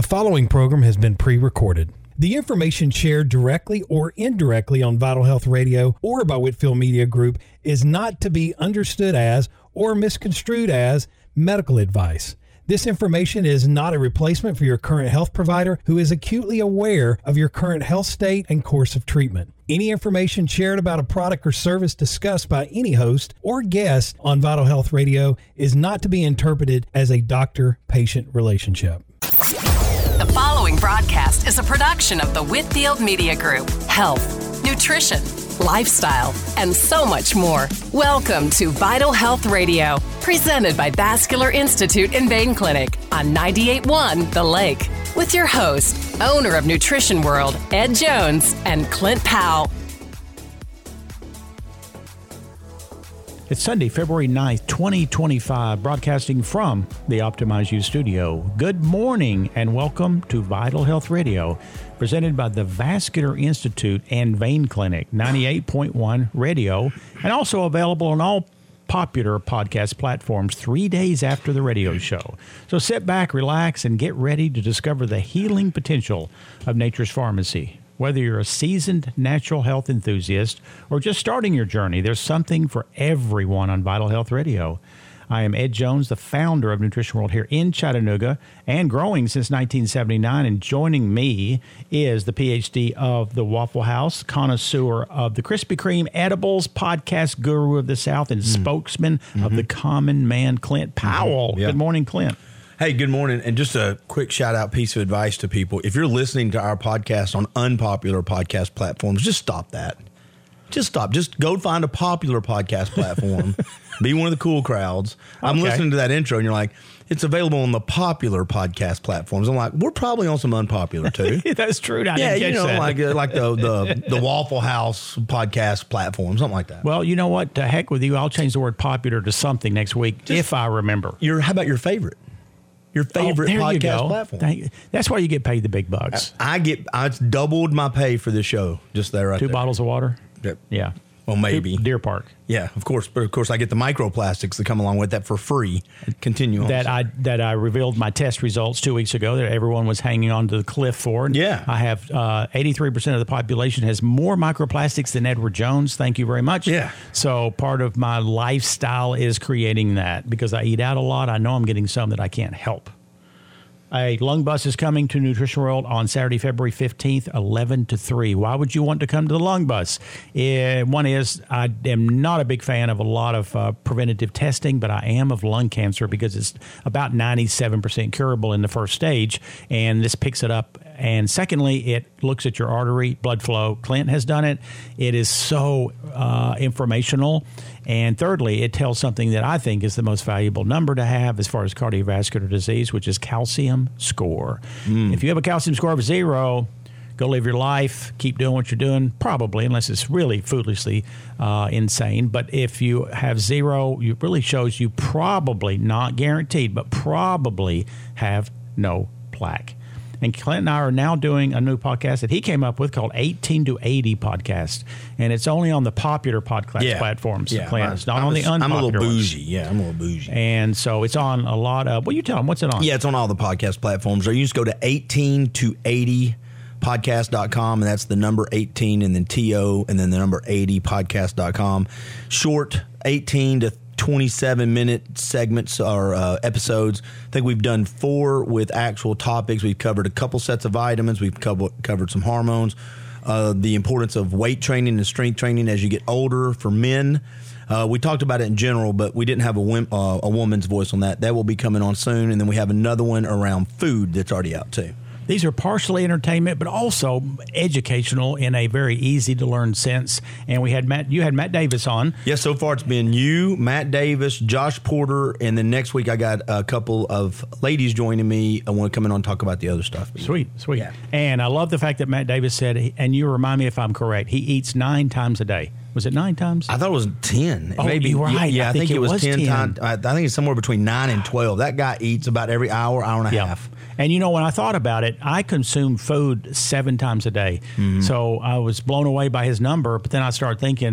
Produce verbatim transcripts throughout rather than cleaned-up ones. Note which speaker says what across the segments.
Speaker 1: The following program has been pre-recorded. The information shared directly or indirectly on Vital Health Radio or by Whitfield Media Group is not to be understood as or misconstrued as medical advice. This information is not a replacement for your current health provider who is acutely aware of your current health state and course of treatment. Any information shared about a product or service discussed by any host or guest on Vital Health Radio is not to be interpreted as a doctor-patient relationship.
Speaker 2: The following broadcast is a production of the Whitfield Media Group. Health, nutrition, lifestyle, and so much more. Welcome to Vital Health Radio, presented by Vascular Institute and Vein Clinic on ninety-eight point one The Lake, with your host, owner of Nutrition World, Ed Jones, and Clint Powell.
Speaker 3: It's Sunday, February ninth, twenty twenty-five, broadcasting from the Optimize You studio. Good morning and welcome to Vital Health Radio, presented by the Vascular Institute and Vein Clinic, ninety-eight point one Radio, and also available on all popular podcast platforms three days after the radio show. So sit back, relax, and get ready to discover the healing potential of Nature's Pharmacy. Whether you're a seasoned natural health enthusiast or just starting your journey, there's something for everyone on Vital Health Radio. I am Ed Jones, the founder of Nutrition World here in Chattanooga and growing since nineteen seventy-nine. And joining me is the P H D of the Waffle House, connoisseur of the Krispy Kreme edibles, podcast guru of the South, and mm. spokesman mm-hmm. of the common man, Clint Powell. Mm-hmm. Yeah. Good morning, Clint.
Speaker 4: Hey, good morning. And just a quick shout out piece of advice to people. If you're listening to our podcast on unpopular podcast platforms, just stop that. Just stop. Just go find a popular podcast platform. Be one of the cool crowds. I'm okay. listening to that intro and you're like, it's available on the popular podcast platforms. I'm like, we're probably on some unpopular too.
Speaker 3: That's true. I
Speaker 4: yeah, you know,
Speaker 3: that.
Speaker 4: like uh, like the, the the Waffle House podcast platform, something like that.
Speaker 3: Well, you know what? To heck with you. I'll change the word popular to something next week just, if I remember.
Speaker 4: Your how about your favorite? Your favorite
Speaker 3: oh,
Speaker 4: podcast platform.
Speaker 3: Thank, that's why you get paid the big bucks.
Speaker 4: I, I get I doubled my pay for this show just there right
Speaker 3: Two
Speaker 4: there.
Speaker 3: bottles of water?
Speaker 4: Yep.
Speaker 3: Yeah.
Speaker 4: Well, maybe.
Speaker 3: Deer Park.
Speaker 4: Yeah, of course. But, of course, I get the microplastics that come along with that for free. Continue on.
Speaker 3: That I that I revealed my test results two weeks ago that everyone was hanging on to the cliff for. And
Speaker 4: yeah.
Speaker 3: I have uh, eighty-three percent of the population has more microplastics than Edward Jones. Thank you very much.
Speaker 4: Yeah.
Speaker 3: So part of my lifestyle is creating that because I eat out a lot. I know I'm getting some that I can't help. A lung bus is coming to Nutrition World on Saturday, February fifteenth, eleven to three. Why would you want to come to the lung bus? Uh, one is I am not a big fan of a lot of uh, preventative testing, but I am of lung cancer because it's about ninety-seven percent curable in the first stage, and this picks it up. And secondly, it looks at your artery blood flow. Clint has done it. It is so uh, informational. And thirdly, it tells something that I think is the most valuable number to have as far as cardiovascular disease, which is calcium score. Mm. If you have a calcium score of zero, go live your life, keep doing what you're doing, probably, unless it's really foolishly uh, insane. But if you have zero, it really shows you probably, not guaranteed, but probably have no plaque. And Clint and I are now doing a new podcast that he came up with called eighteen to eighty Podcast. And it's only on the popular podcast
Speaker 4: yeah.
Speaker 3: platforms,
Speaker 4: yeah,
Speaker 3: Clint. It's not
Speaker 4: I'm
Speaker 3: on
Speaker 4: a,
Speaker 3: the unpopular
Speaker 4: I'm a little bougie.
Speaker 3: ones.
Speaker 4: Yeah, I'm a little bougie.
Speaker 3: And so it's on a lot of, well, you tell them, what's it on?
Speaker 4: Yeah, it's on all the podcast platforms. Or you just go to eighteen to eighty podcast dot com, and that's the number eighteen and then T O and then the number eighty podcast dot com. Short eighteen to twenty-seven minute segments or uh, episodes. I think we've done four with actual topics. We've covered a couple sets of vitamins. We've co- covered some hormones, uh, the importance of weight training and strength training as you get older for men. Uh, we talked about it in general, but we didn't have a, wim- uh, a woman's voice on that. That will be coming on soon. And then we have another one around food that's already out too.
Speaker 3: These are partially entertainment, but also educational in a very easy to learn sense. And we had Matt, you had Matt Davis on.
Speaker 4: Yeah, so far it's been you, Matt Davis, Josh Porter, and then next week I got a couple of ladies joining me. I want to come in on and talk about the other stuff.
Speaker 3: Sweet, sweet.
Speaker 4: Yeah.
Speaker 3: And I love the fact that Matt Davis said, and you remind me if I'm correct, he eats nine times a day. Was it nine times?
Speaker 4: I thought it was ten.
Speaker 3: Oh,
Speaker 4: Maybe,
Speaker 3: you're right.
Speaker 4: Yeah, I, I think, think it was, was ten, ten times. I think it's somewhere between nine and twelve. That guy eats about every hour, hour and a
Speaker 3: yeah.
Speaker 4: half.
Speaker 3: And, you know, when I thought about it, I consume food seven times a day. Mm-hmm. So I was blown away by his number. But then I started thinking,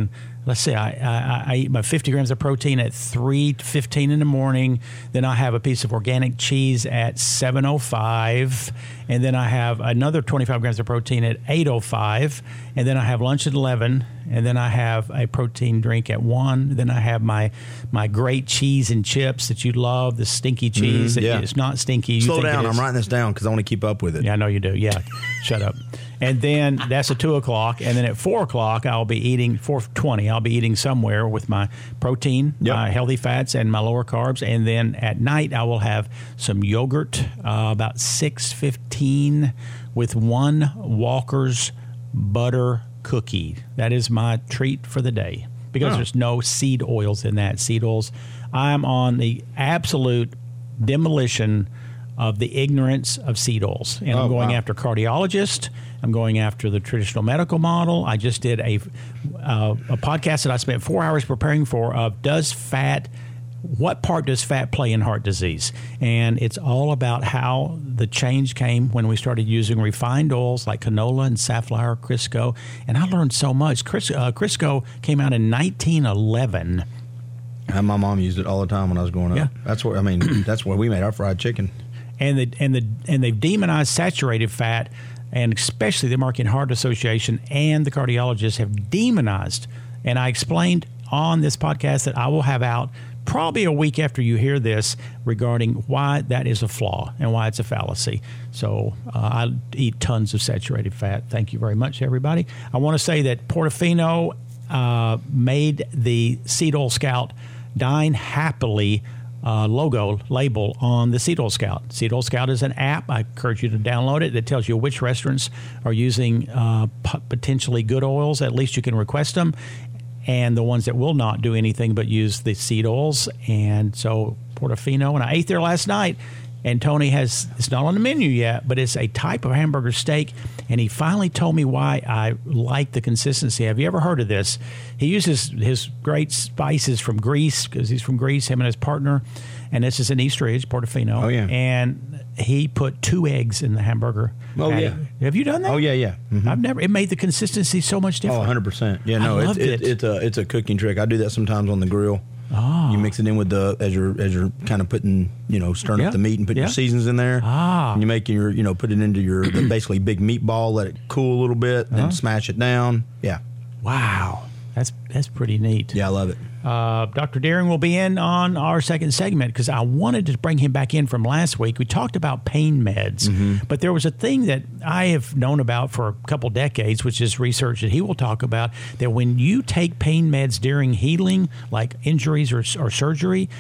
Speaker 3: let's see, I, I, I eat my fifty grams of protein at three fifteen in the morning. Then I have a piece of organic cheese at seven oh five. And then I have another twenty-five grams of protein at eight oh five. And then I have lunch at eleven. And then I have a protein drink at one. Then I have my my great cheese and chips that you love, the stinky cheese.
Speaker 4: Mm, yeah.
Speaker 3: It's not stinky. You
Speaker 4: Slow
Speaker 3: think
Speaker 4: down.
Speaker 3: it is.
Speaker 4: I'm writing this down because I want to keep up with it.
Speaker 3: Yeah, I know you do. Yeah, shut up. And then that's at two o'clock. And then at four o'clock, I'll be eating, four twenty, I'll be eating somewhere with my protein,
Speaker 4: Yep.
Speaker 3: my healthy fats, and my lower carbs. And then at night, I will have some yogurt, uh, about six fifteen, with one Walker's butter cookie. That is my treat for the day because
Speaker 4: Oh.
Speaker 3: there's no seed oils in that. Seed oils, I'm on the absolute demolition of the ignorance of seed oils. And
Speaker 4: Oh,
Speaker 3: I'm going
Speaker 4: wow.
Speaker 3: after cardiologists. I'm going after the traditional medical model. I just did a uh, a podcast that I spent four hours preparing for of does fat, what part does fat play in heart disease? And it's all about how the change came when we started using refined oils like canola and safflower, Crisco. And I learned so much. Cris, uh, Crisco came out in nineteen eleven.
Speaker 4: And my mom used it all the time when I was growing up.
Speaker 3: Yeah.
Speaker 4: That's where I mean. That's where we made our fried chicken.
Speaker 3: And the and the and they've demonized saturated fat, and especially the American Heart Association and the cardiologists have demonized. And I explained on this podcast that I will have out probably a week after you hear this regarding why that is a flaw and why it's a fallacy. So uh, I eat tons of saturated fat. Thank you very much, everybody. I want to say that Portofino uh, made the Seed Oil Scout Dine Happily Uh, logo label on the Seed Oil Scout. Seed Oil Scout is an app. I encourage you to download it. That tells you which restaurants are using uh, p- potentially good oils. At least you can request them. And the ones that will not do anything but use the seed oils. And so Portofino, and I ate there last night. And Tony has, it's not on the menu yet, but it's a type of hamburger steak. And he finally told me why I like the consistency. Have you ever heard of this? He uses his great spices from Greece, because he's from Greece, him and his partner. And this is an East Ridge, Portofino.
Speaker 4: Oh, yeah.
Speaker 3: And he put two eggs in the hamburger.
Speaker 4: Oh,
Speaker 3: patty.
Speaker 4: yeah.
Speaker 3: Have you done that?
Speaker 4: Oh yeah, yeah. Mhm.
Speaker 3: I've never, it made the consistency so much
Speaker 4: Oh,
Speaker 3: different.
Speaker 4: one hundred percent. Yeah,
Speaker 3: I
Speaker 4: no, it's
Speaker 3: loved
Speaker 4: it,
Speaker 3: it.
Speaker 4: it's a it's a cooking trick. I do that sometimes on the grill.
Speaker 3: Ah.
Speaker 4: You mix it in with the as you're as you're kind of putting you know stirring
Speaker 3: Yeah.
Speaker 4: up the meat and putting
Speaker 3: Yeah.
Speaker 4: your seasons in there.
Speaker 3: Ah.
Speaker 4: And you make your you know put it into your the basically big meatball. Let it cool a little bit, then
Speaker 3: Uh-huh.
Speaker 4: smash it down. Yeah,
Speaker 3: Wow. That's, that's pretty neat.
Speaker 4: yeah, I love it.
Speaker 3: Uh, Doctor Deering will be in on our second segment because I wanted to bring him back in from last week. We talked about pain meds, but there was a thing that I have known about for a couple decades, which is research that he will talk about, that when you take pain meds during healing, like injuries or, or surgery,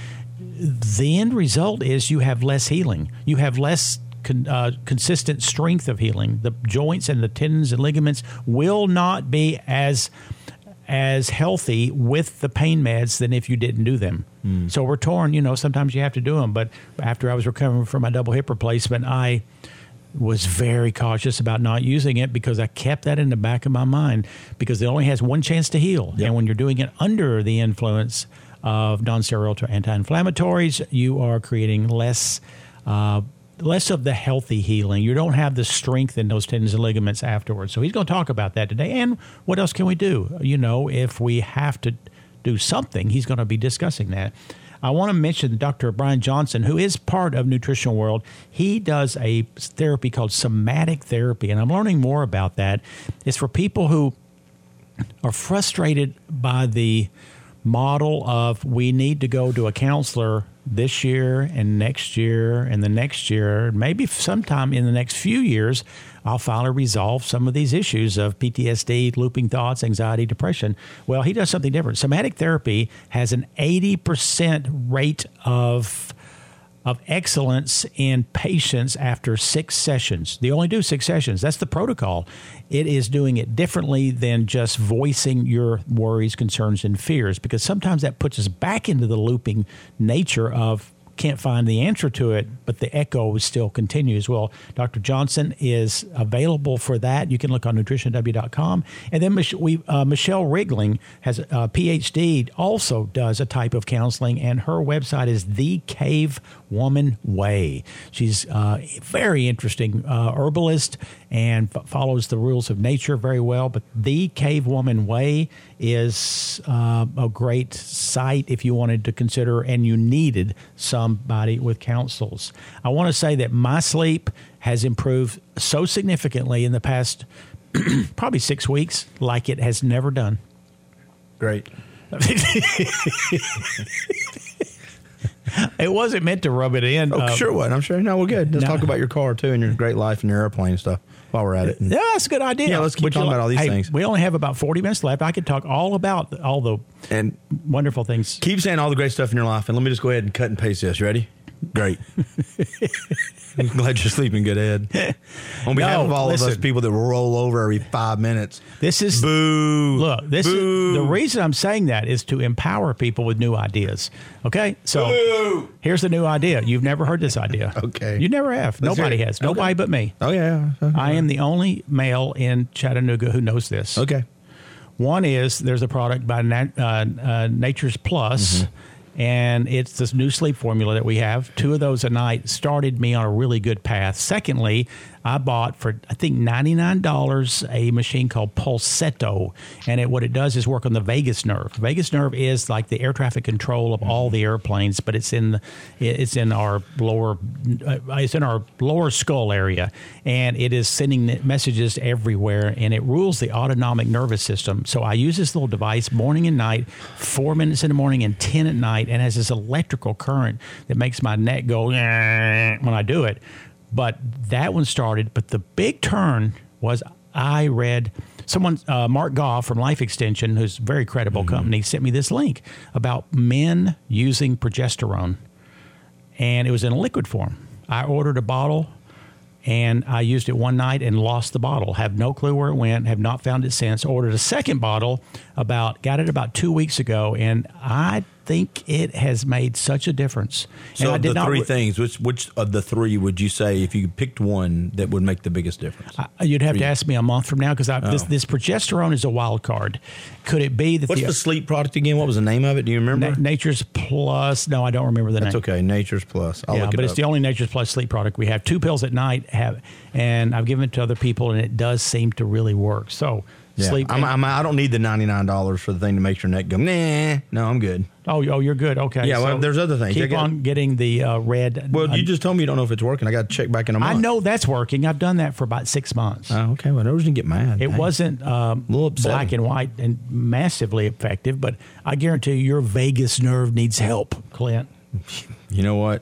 Speaker 3: the end result is you have less healing. You have less con, uh, consistent strength of healing. The joints and the tendons and ligaments will not be as as healthy with the pain meds than if you didn't do them. Mm. So we're torn, you know, sometimes you have to do them. But after I was recovering from my double hip replacement, I was very cautious about not using it because I kept that in the back of my mind because it only has one chance to heal.
Speaker 4: Yep.
Speaker 3: And when you're doing it under the influence of non-steroidal anti-inflammatories, you are creating less uh, less of the healthy healing. You don't have the strength in those tendons and ligaments afterwards. So he's going to talk about that today. And what else can we do? You know, if we have to do something, he's going to be discussing that. I want to mention Doctor Brian Johnson, who is part of Nutritional World. He does a therapy called somatic therapy, and I'm learning more about that. It's for people who are frustrated by the model of we need to go to a counselor this year and next year and the next year, maybe sometime in the next few years, I'll finally resolve some of these issues of P T S D, looping thoughts, anxiety, depression. Well, he does something different. Somatic therapy has an eighty percent rate of of excellence in patients after six sessions. They only do six sessions. That's the protocol. It is doing it differently than just voicing your worries, concerns, and fears, because sometimes that puts us back into the looping nature of can't find the answer to it, but the echo still continues. Well, Doctor Johnson is available for that. You can look on nutrition w dot com. And then Mich- we, uh, Michelle Rigling has a P H D, also does a type of counseling, and her website is The Cave Woman Way. She's uh, very interesting uh, herbalist and f- follows the rules of nature very well. But The Cave Woman Way is uh, a great site if you wanted to consider and you needed somebody with counsels. I want to say that my sleep has improved so significantly in the past probably six weeks like it has never done.
Speaker 4: Great.
Speaker 3: It wasn't meant to rub it in.
Speaker 4: Oh,
Speaker 3: uh,
Speaker 4: sure what? I'm sure. No, we're good. Let's
Speaker 3: no.
Speaker 4: talk about your car, too, and your great life and your airplane stuff while we're at it.
Speaker 3: Yeah, that's a good idea.
Speaker 4: Yeah, let's keep
Speaker 3: Would you
Speaker 4: talking
Speaker 3: like-
Speaker 4: about all these
Speaker 3: hey,
Speaker 4: things.
Speaker 3: We only have about forty minutes left. I could talk all about all the
Speaker 4: And
Speaker 3: wonderful things.
Speaker 4: keep saying all the great stuff in your life, and let me just go ahead and cut and paste this. You ready? Great. I'm glad you're sleeping good, Ed. On behalf
Speaker 3: No,
Speaker 4: of all of us
Speaker 3: listen.
Speaker 4: people that roll over every five minutes.
Speaker 3: This is
Speaker 4: Boo.
Speaker 3: Look, this
Speaker 4: Boo.
Speaker 3: is the reason I'm saying that is to empower people with new ideas. Okay, so
Speaker 4: Boo.
Speaker 3: here's the new idea. You've never heard this idea.
Speaker 4: Okay.
Speaker 3: You never have.
Speaker 4: Let's
Speaker 3: Nobody
Speaker 4: hear it.
Speaker 3: has.
Speaker 4: Okay.
Speaker 3: Nobody but me.
Speaker 4: Oh, yeah.
Speaker 3: I am the only male in Chattanooga who knows this.
Speaker 4: Okay.
Speaker 3: One is there's a product by Nat, uh, uh, Nature's Plus,
Speaker 4: Mm-hmm.
Speaker 3: and it's this new sleep formula that we have. Two of those a night started me on a really good path. Secondly, I bought for, I think, ninety-nine dollars a machine called Pulsetto, and it, what it does is work on the vagus nerve. Vagus nerve is like the air traffic control of all the airplanes, but it's in the, it's in our lower uh, it's in our lower skull area, and it is sending messages everywhere, and it rules the autonomic nervous system. So I use this little device morning and night, four minutes in the morning and ten at night, and has this electrical current that makes my neck go when I do it. But that one started. But the big turn was I read someone, uh, Mark Goff from Life Extension, who's a very credible mm-hmm. company, sent me this link about men using progesterone. And it was in a liquid form. I ordered a bottle, and I used it one night and lost the bottle. Have no clue where it went. Have not found it since. Ordered a second bottle, about got it about two weeks ago, and I think it has made such a difference.
Speaker 4: So
Speaker 3: and I
Speaker 4: of
Speaker 3: did
Speaker 4: the
Speaker 3: not
Speaker 4: three
Speaker 3: re-
Speaker 4: things, which which of the three would you say, if you picked one, that would make the biggest difference?
Speaker 3: I, you'd have to ask me a month from now, because
Speaker 4: Oh.
Speaker 3: this, this progesterone is a wild card. Could it be that
Speaker 4: What's
Speaker 3: the,
Speaker 4: the sleep product again? What was the name of it? Do you remember?
Speaker 3: Na- Nature's Plus? No, I don't remember the
Speaker 4: That's
Speaker 3: name.
Speaker 4: okay. Nature's Plus. I'll
Speaker 3: yeah,
Speaker 4: look it
Speaker 3: but
Speaker 4: up.
Speaker 3: it's the only Nature's Plus sleep product we have. Two pills at night, have, and I've given it to other people, and it does seem to really work. So
Speaker 4: Yeah.
Speaker 3: sleep.
Speaker 4: I'm, I'm, I don't need the ninety-nine dollars for the thing to make your neck go, nah. No, I'm good.
Speaker 3: oh, oh, you're good. Okay.
Speaker 4: Yeah, well,
Speaker 3: So
Speaker 4: there's other things. I
Speaker 3: Keep
Speaker 4: got-
Speaker 3: on getting the uh, red.
Speaker 4: Well,
Speaker 3: uh,
Speaker 4: you just told me you don't know if it's working. I got to check back in a month.
Speaker 3: I know that's working. I've done that for about six months.
Speaker 4: Oh, okay. Well, I didn't get mad.
Speaker 3: It
Speaker 4: Dang.
Speaker 3: wasn't um,
Speaker 4: A little upsetting.
Speaker 3: black and white and massively effective, but I guarantee you your vagus nerve needs help, Clint.
Speaker 4: You know what?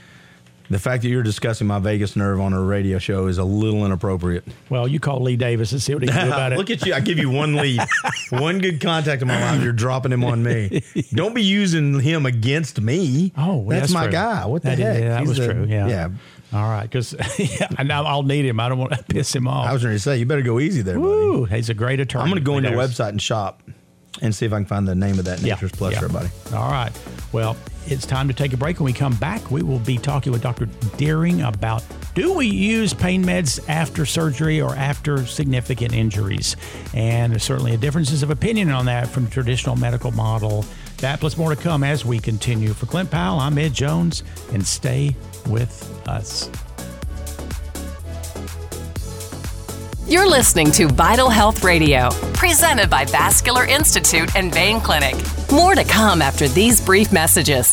Speaker 4: The fact that you're discussing my vagus nerve on a radio show is a little inappropriate.
Speaker 3: Well, you call Lee Davis and see what he can do about it.
Speaker 4: Look at you. I give you one lead. One good contact in my life. You're dropping him on me. Don't be using him against me.
Speaker 3: Oh, well,
Speaker 4: that's,
Speaker 3: that's
Speaker 4: my
Speaker 3: true.
Speaker 4: guy. What the
Speaker 3: That-
Speaker 4: heck?
Speaker 3: yeah, that
Speaker 4: He's
Speaker 3: was
Speaker 4: the-
Speaker 3: true. Yeah.
Speaker 4: Yeah.
Speaker 3: All right, because yeah, and now I'll need him. I don't want to piss him off.
Speaker 4: I was going to say, you better go easy there, buddy.
Speaker 3: Woo, he's a great attorney.
Speaker 4: I'm going to go
Speaker 3: Lee
Speaker 4: on their
Speaker 3: Davis.
Speaker 4: website and shop and see if I can find the name of that
Speaker 3: Yeah,
Speaker 4: Nature's Plus
Speaker 3: yeah.
Speaker 4: for everybody.
Speaker 3: All right. Well, it's time to take a break. When we come back, we will be talking with Doctor Deering about, do we use pain meds after surgery or after significant injuries? And there's certainly differences of opinion on that from the traditional medical model. That plus more to come as we continue. For Clint Powell, I'm Ed Jones, and stay with us.
Speaker 2: You're listening to Vital Health Radio, presented by Vascular Institute and Vein Clinic. More to come after these brief messages.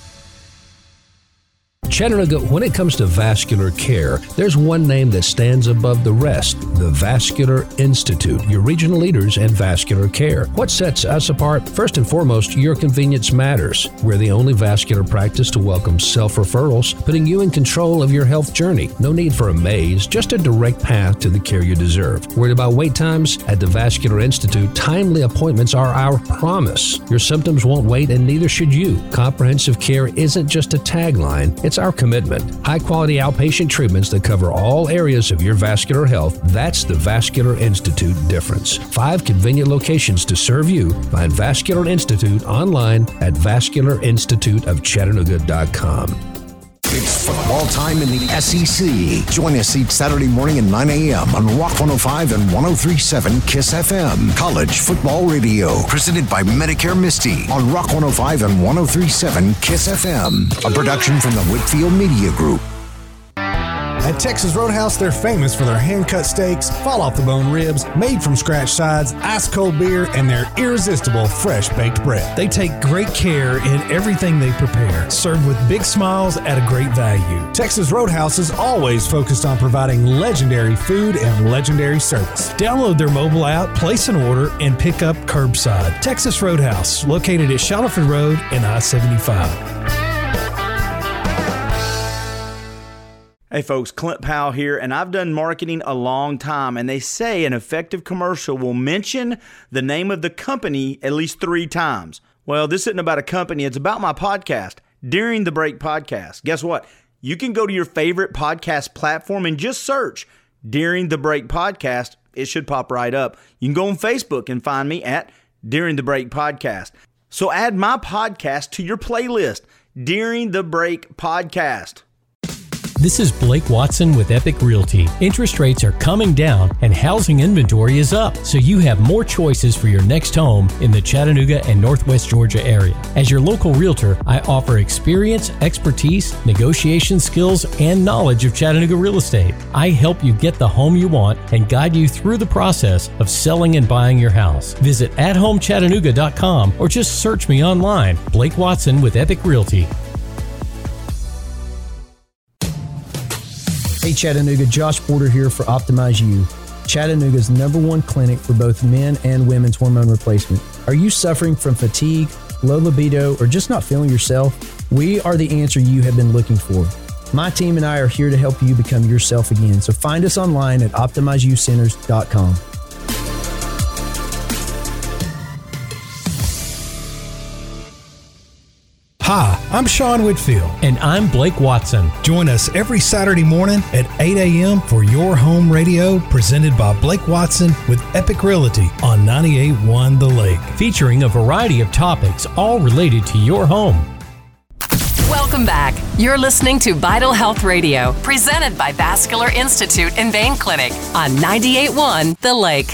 Speaker 5: Chattanooga, when it comes to vascular care, there's one name that stands above the rest, the Vascular Institute, your regional leaders in vascular care. What sets us apart? First and foremost, your convenience matters. We're the only vascular practice to welcome self-referrals, putting you in control of your health journey. No need for a maze, just a direct path to the care you deserve. Worried about wait times? At the Vascular Institute, timely appointments are our promise. Your symptoms won't wait, and neither should you. Comprehensive care isn't just a tagline, it's our our commitment. High-quality outpatient treatments that cover all areas of your vascular health. That's the Vascular Institute difference. Five convenient locations to serve you. Find Vascular Institute online at vascular institute of chattanooga dot com.
Speaker 6: It's football time in the S E C. Join us each Saturday morning at nine a.m. on Rock one oh five and one oh three point seven KISS F M. College Football Radio, presented by Medicare Misty on Rock one oh five and one oh three point seven KISS F M. A production from the Whitfield Media Group.
Speaker 7: At Texas Roadhouse, they're famous for their hand-cut steaks, fall-off-the-bone ribs, made-from-scratch sides, ice-cold beer, and their irresistible fresh-baked bread.
Speaker 1: They take great care in everything they prepare, served with big smiles at a great value.
Speaker 7: Texas Roadhouse is always focused on providing legendary food and legendary service.
Speaker 1: Download their mobile app, place an order, and pick up curbside. Texas Roadhouse, located at Shallowford Road and I seventy-five.
Speaker 8: Hey folks, Clint Powell here, and I've done marketing a long time, and they say an effective commercial will mention the name of the company at least three times. Well, this isn't about a company, it's about my podcast, During the Break Podcast. Guess what? You can go to your favorite podcast platform and just search During the Break Podcast. It should pop right up. You can go on Facebook and find me at During the Break Podcast. So add my podcast to your playlist, During the Break Podcast.
Speaker 9: This is Blake Watson with Epic Realty. Interest rates are coming down and housing inventory is up, so you have more choices for your next home in the Chattanooga and Northwest Georgia area. As your local realtor, I offer experience, expertise, negotiation skills, and knowledge of Chattanooga real estate. I help you get the home you want and guide you through the process of selling and buying your house. Visit at home chattanooga dot com or just search me online. Blake Watson with Epic Realty.
Speaker 10: Hey Chattanooga, Josh Porter here for Optimize You, Chattanooga's number one clinic for both men and women's hormone replacement. Are you suffering from fatigue, low libido, or just not feeling yourself? We are the answer you have been looking for. My team and I are here to help you become yourself again, so find us online at optimize you centers dot com.
Speaker 1: Hi, I'm Sean Whitfield.
Speaker 9: And I'm Blake Watson.
Speaker 1: Join us every Saturday morning at eight a.m. for Your Home Radio, presented by Blake Watson with Epic Realty on ninety-eight point one The Lake.
Speaker 9: Featuring a variety of topics, all related to your home.
Speaker 2: Welcome back. You're listening to Vital Health Radio, presented by Vascular Institute and Vein Clinic on ninety-eight point one The Lake.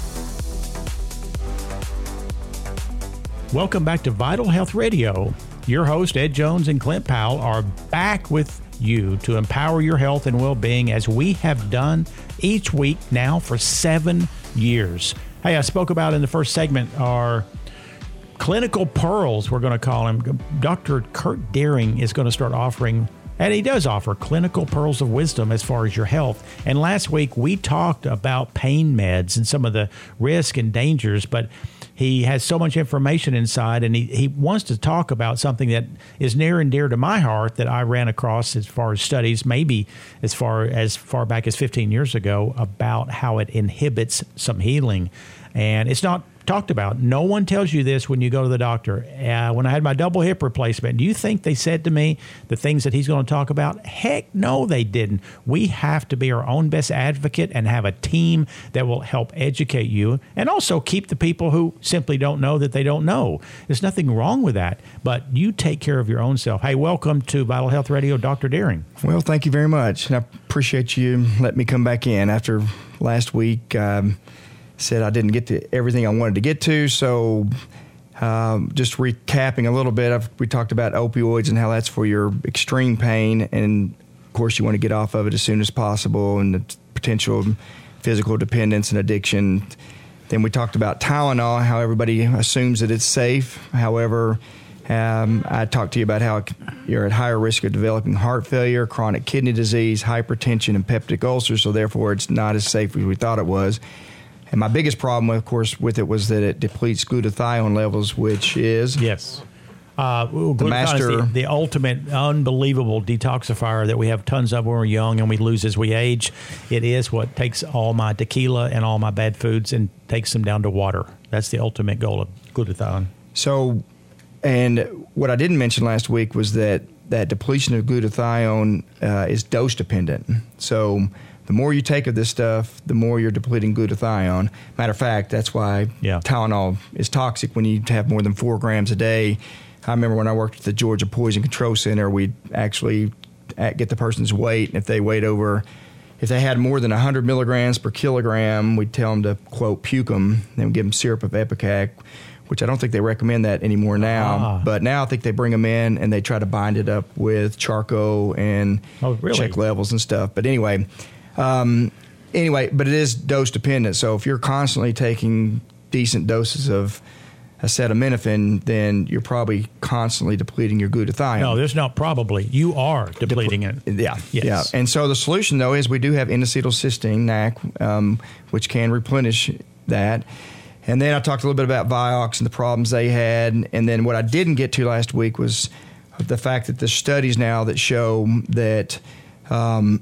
Speaker 3: Welcome back to Vital Health Radio. Your host, Ed Jones and Clint Powell, are back with you to empower your health and well-being as we have done each week now for seven years. Hey, I spoke about in the first segment our clinical pearls, we're going to call him. Doctor Kurt Deering is going to start offering, and he does offer, clinical pearls of wisdom as far as your health. And last week we talked about pain meds and some of the risk and dangers, but he has so much information inside, and he, he wants to talk about something that is near and dear to my heart that I ran across as far as studies, maybe as far as far back as fifteen years ago, about how it inhibits some healing. And it's not talked about. No one tells you this when you go to the doctor. Uh, when I had my double hip replacement, do you think they said to me the things that he's going to talk about? Heck no, they didn't. We have to be our own best advocate and have a team that will help educate you and also keep the people who simply don't know that they don't know. There's nothing wrong with that, but you take care of your own self. Hey, welcome to Vital Health Radio, Doctor Deering.
Speaker 11: Well, thank you very much. And I appreciate you letting me come back in after last week. Um, said I didn't get to everything I wanted to get to, so um, just recapping a little bit, I've, we talked about opioids and how that's for your extreme pain, and of course you want to get off of it as soon as possible, and the potential physical dependence and addiction. Then we talked about Tylenol, how everybody assumes that it's safe. However, um, I talked to you about how you're at higher risk of developing heart failure, chronic kidney disease, hypertension, and peptic ulcers, so therefore it's not as safe as we thought it was. And my biggest problem, of course, with it was that it depletes glutathione levels, which is...
Speaker 3: Yes. Uh,
Speaker 11: the master...
Speaker 3: The, the ultimate, unbelievable detoxifier that we have tons of when we're young and we lose as we age. It is what takes all my tequila and all my bad foods and takes them down to water. That's the ultimate goal of glutathione.
Speaker 11: So, and what I didn't mention last week was that that depletion of glutathione uh, is dose dependent. So the more you take of this stuff, the more you're depleting glutathione. Matter of fact, that's why
Speaker 3: yeah.
Speaker 11: Tylenol is toxic when you have more than four grams a day. I remember when I worked at the Georgia Poison Control Center, we'd actually get the person's weight, and if they weighed over, if they had more than one hundred milligrams per kilogram, we'd tell them to, quote, puke them. Then we'd give them syrup of Epicac, which I don't think they recommend that anymore now.
Speaker 3: Ah.
Speaker 11: But now I think they bring them in and they try to bind it up with charcoal and
Speaker 3: oh, really?
Speaker 11: check levels and stuff. But anyway, um, anyway, but it is dose dependent. So if you're constantly taking decent doses of acetaminophen, then you're probably constantly depleting your glutathione.
Speaker 3: No, there's not probably. You are depleting
Speaker 11: Depl-
Speaker 3: it.
Speaker 11: Yeah,
Speaker 3: yes.
Speaker 11: yeah. And so the solution, though, is we do have N-acetylcysteine, N A C, um, which can replenish that. And then I talked a little bit about Vioxx and the problems they had. And then what I didn't get to last week was the fact that there's studies now that show that um,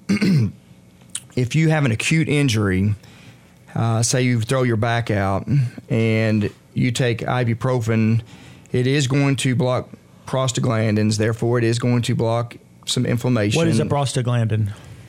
Speaker 11: if you have an acute injury, uh, say you throw your back out and you take ibuprofen, it is going to block prostaglandins. Therefore, it is going to block some inflammation.
Speaker 3: What is a prostaglandin?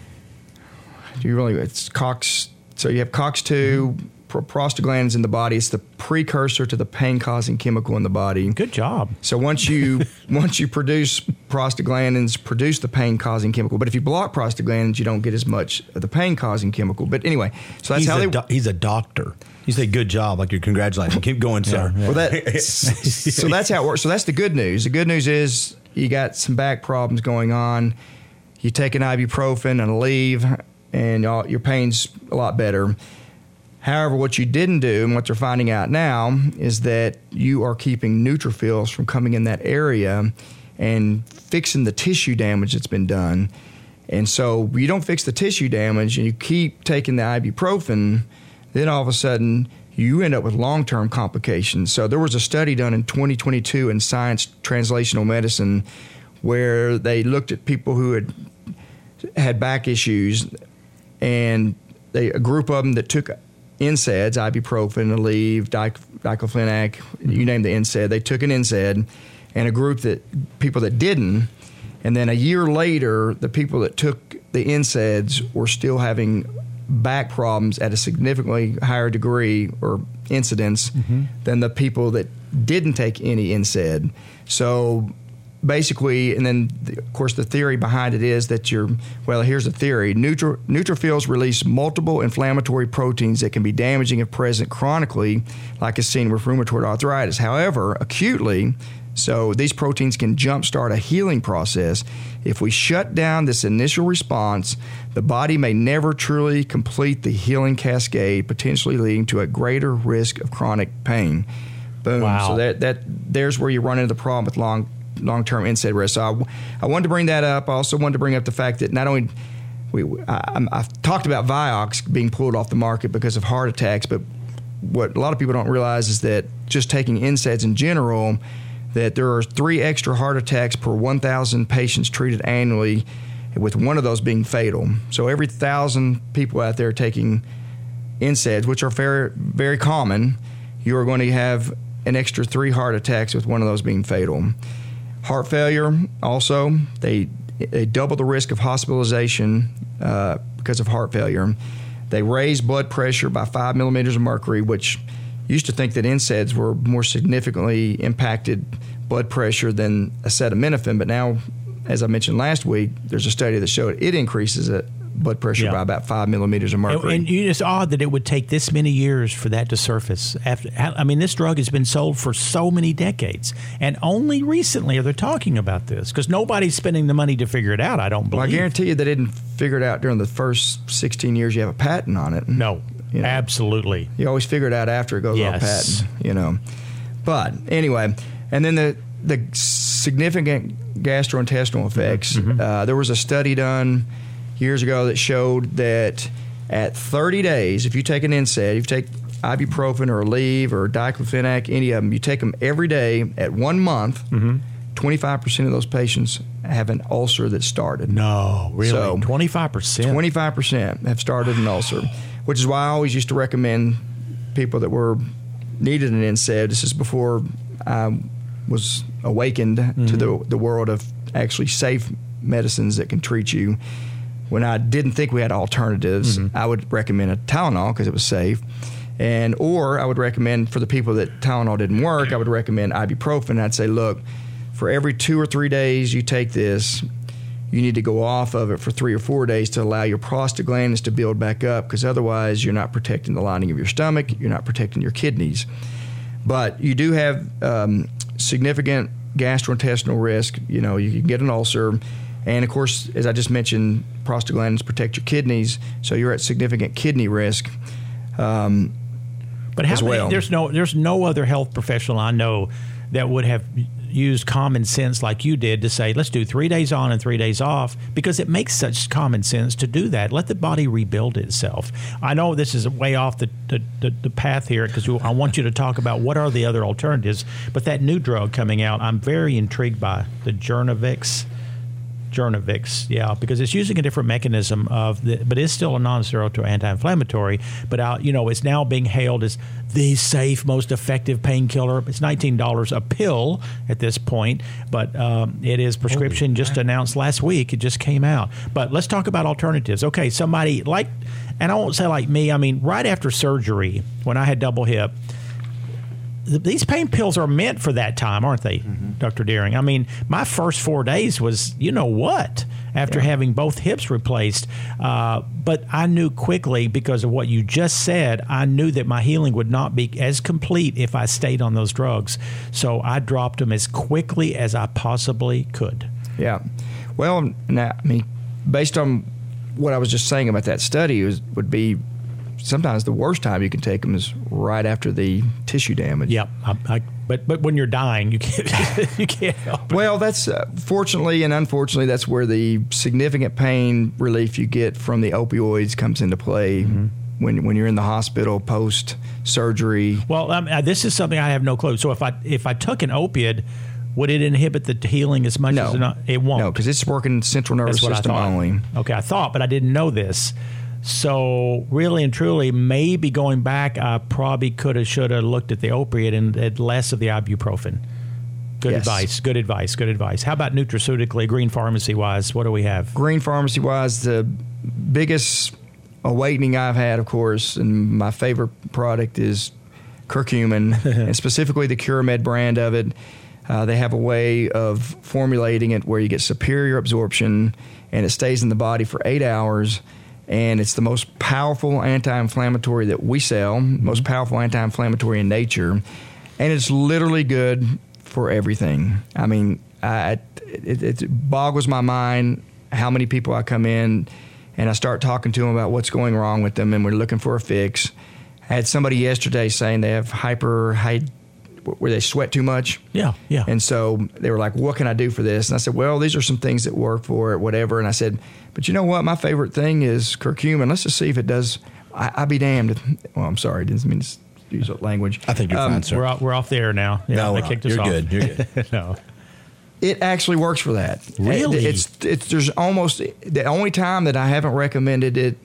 Speaker 11: Do you really? It's COX. So you have COX two. Mm-hmm. Prostaglandins in the body. It's the precursor to the pain-causing chemical in the body.
Speaker 3: Good job.
Speaker 11: So once you once you produce prostaglandins, produce the pain-causing chemical. But if you block prostaglandins, you don't get as much of the pain-causing chemical. But anyway, so that's
Speaker 4: he's
Speaker 11: how
Speaker 4: a
Speaker 11: they.
Speaker 4: Do- he's a doctor. You say good job, like you're congratulating him. Keep going, sir.
Speaker 11: Yeah, yeah. Well, that, so that's how it works. So that's the good news. The good news is you got some back problems going on. You take an ibuprofen and leave, and all, your pain's a lot better. However, what you didn't do, and what they're finding out now, is that you are keeping neutrophils from coming in that area and fixing the tissue damage that's been done. And so you don't fix the tissue damage and you keep taking the ibuprofen, then all of a sudden you end up with long-term complications. So there was a study done in twenty twenty-two in Science Translational Medicine where they looked at people who had had back issues, and they a group of them that took N SAIDs, ibuprofen, Aleve, dic- diclofenac, you name the N SAID. They took an N SAID, and a group that people that didn't. And then a year later, the people that took the N SAIDs were still having back problems at a significantly higher degree or incidence mm-hmm. than the people that didn't take any N SAID. So basically, and then, the, of course, the theory behind it is that you're, well, here's the theory. Neutro, neutrophils release multiple inflammatory proteins that can be damaging if present chronically, like is seen with rheumatoid arthritis. However, acutely, so these proteins can jumpstart a healing process. If we shut down this initial response, the body may never truly complete the healing cascade, potentially leading to a greater risk of chronic pain. Boom.
Speaker 3: Wow.
Speaker 11: So that, that there's where you run into the problem with long long-term N SAID risk. So I, I wanted to bring that up. I also wanted to bring up the fact that not only we I, I've talked about Vioxx being pulled off the market because of heart attacks, but what a lot of people don't realize is that just taking N SAIDs in general, that there are three extra heart attacks per one thousand patients treated annually, with one of those being fatal. So every one thousand people out there taking N SAIDs, which are very, very common, you are going to have an extra three heart attacks, with one of those being fatal. Heart failure, also, they they double the risk of hospitalization uh, because of heart failure. They raise blood pressure by five millimeters of mercury, which used to think that N SAIDs were more significantly impacted blood pressure than acetaminophen, but now, as I mentioned last week, there's a study that showed it increases it. blood pressure yeah. by about five millimeters of mercury.
Speaker 3: And, and it's odd that it would take this many years for that to surface. After, I mean, this drug has been sold for so many decades, and only recently are they talking about this because nobody's spending the money to figure it out. I don't believe.
Speaker 11: Well, I guarantee you they didn't figure it out during the first sixteen years you have a patent on it.
Speaker 3: No,
Speaker 11: you know,
Speaker 3: absolutely.
Speaker 11: You always figure it out after it goes
Speaker 3: yes.
Speaker 11: off patent. You know, but anyway, and then the the significant gastrointestinal effects. Mm-hmm. Uh, there was a study done years ago that showed that at thirty days, if you take an N SAID, if you take ibuprofen or Aleve or diclofenac, any of them, you take them every day at one month, mm-hmm. twenty-five percent of those patients have an ulcer that started.
Speaker 3: No, really?
Speaker 11: So
Speaker 3: twenty-five percent?
Speaker 11: twenty-five percent have started an ulcer, which is why I always used to recommend people that were needed an N SAID. This is before I was awakened mm-hmm. to the, the world of actually safe medicines that can treat you. When I didn't think we had alternatives, mm-hmm. I would recommend a Tylenol because it was safe. And or I would recommend, for the people that Tylenol didn't work, I would recommend ibuprofen. I'd say, look, for every two or three days you take this, you need to go off of it for three or four days to allow your prostaglandins to build back up, because otherwise you're not protecting the lining of your stomach, you're not protecting your kidneys. But you do have um, significant gastrointestinal risk. You know, you can get an ulcer. And, of course, as I just mentioned, prostaglandins protect your kidneys, so you're at significant kidney risk um,
Speaker 3: but how
Speaker 11: as well.
Speaker 3: Many, there's no there's no other health professional I know that would have used common sense like you did to say, let's do three days on and three days off, because it makes such common sense to do that. Let the body rebuild itself. I know this is way off the, the, the, the path here, because I want you to talk about what are the other alternatives, but that new drug coming out, I'm very intrigued by the Journavx. Journavx, yeah, because it's using a different mechanism of, the, but it's still a non-steroidal anti-inflammatory. But out, you know, it's now being hailed as the safe, most effective painkiller. It's nineteen dollars a pill at this point, but um, it is prescription. Holy just God. Announced last week. It just came out. But let's talk about alternatives. Okay, somebody like, and I won't say like me. I mean, right after surgery, when I had double hip. These pain pills are meant for that time, aren't they, mm-hmm. Doctor Deering? I mean, my first four days was, you know what, after yeah. having both hips replaced. Uh, but I knew quickly, because of what you just said, I knew that my healing would not be as complete if I stayed on those drugs. So I dropped them as quickly as I possibly could.
Speaker 11: Yeah. Well, now, I mean, based on what I was just saying about that study, was, would be sometimes the worst time you can take them is right after the tissue damage.
Speaker 3: Yep. I, I, but but when you're dying, you can't you can't help it.
Speaker 11: Well, that's uh, fortunately and unfortunately, that's where the significant pain relief you get from the opioids comes into play. Mm-hmm. When when you're in the hospital post surgery.
Speaker 3: Well, um, uh, this is something I have no clue. So if I if I took an opiate, would it inhibit the healing as much
Speaker 11: no.
Speaker 3: as it, it won't?
Speaker 11: No, because it's working central nervous system only.
Speaker 3: Okay, I thought, but I didn't know this. So really and truly, maybe going back, I probably could have, should have looked at the opiate and at less of the ibuprofen. Good
Speaker 11: yes.
Speaker 3: advice. Good advice. Good advice. How about nutraceutically, Green Pharmacy wise? What do we have?
Speaker 11: Green Pharmacy wise, the biggest awakening I've had, of course, and my favorite product is curcumin, and specifically the CuraMed brand of it. Uh, they have a way of formulating it where you get superior absorption, and it stays in the body for eight hours. And it's the most powerful anti-inflammatory that we sell, most powerful anti-inflammatory in nature. And it's literally good for everything. I mean, I, it, it boggles my mind how many people I come in and I start talking to them about what's going wrong with them, and we're looking for a fix. I had somebody yesterday saying they have hyper, high, where they sweat too much.
Speaker 3: Yeah, yeah.
Speaker 11: And so they were like, what can I do for this? And I said, well, these are some things that work for it, whatever. And I said, but you know what? My favorite thing is curcumin. Let's just see if it does. I, I'll be damned. Well, I'm sorry. I didn't mean to use that language.
Speaker 4: I think you're um, fine, sir.
Speaker 3: We're off, we're off the air now. Yeah,
Speaker 4: no,
Speaker 3: they kicked us
Speaker 4: you're
Speaker 3: off.
Speaker 4: good. You're good.
Speaker 3: No.
Speaker 11: It actually works for that.
Speaker 3: Really?
Speaker 11: It's, it's, there's almost, the only time that I haven't recommended it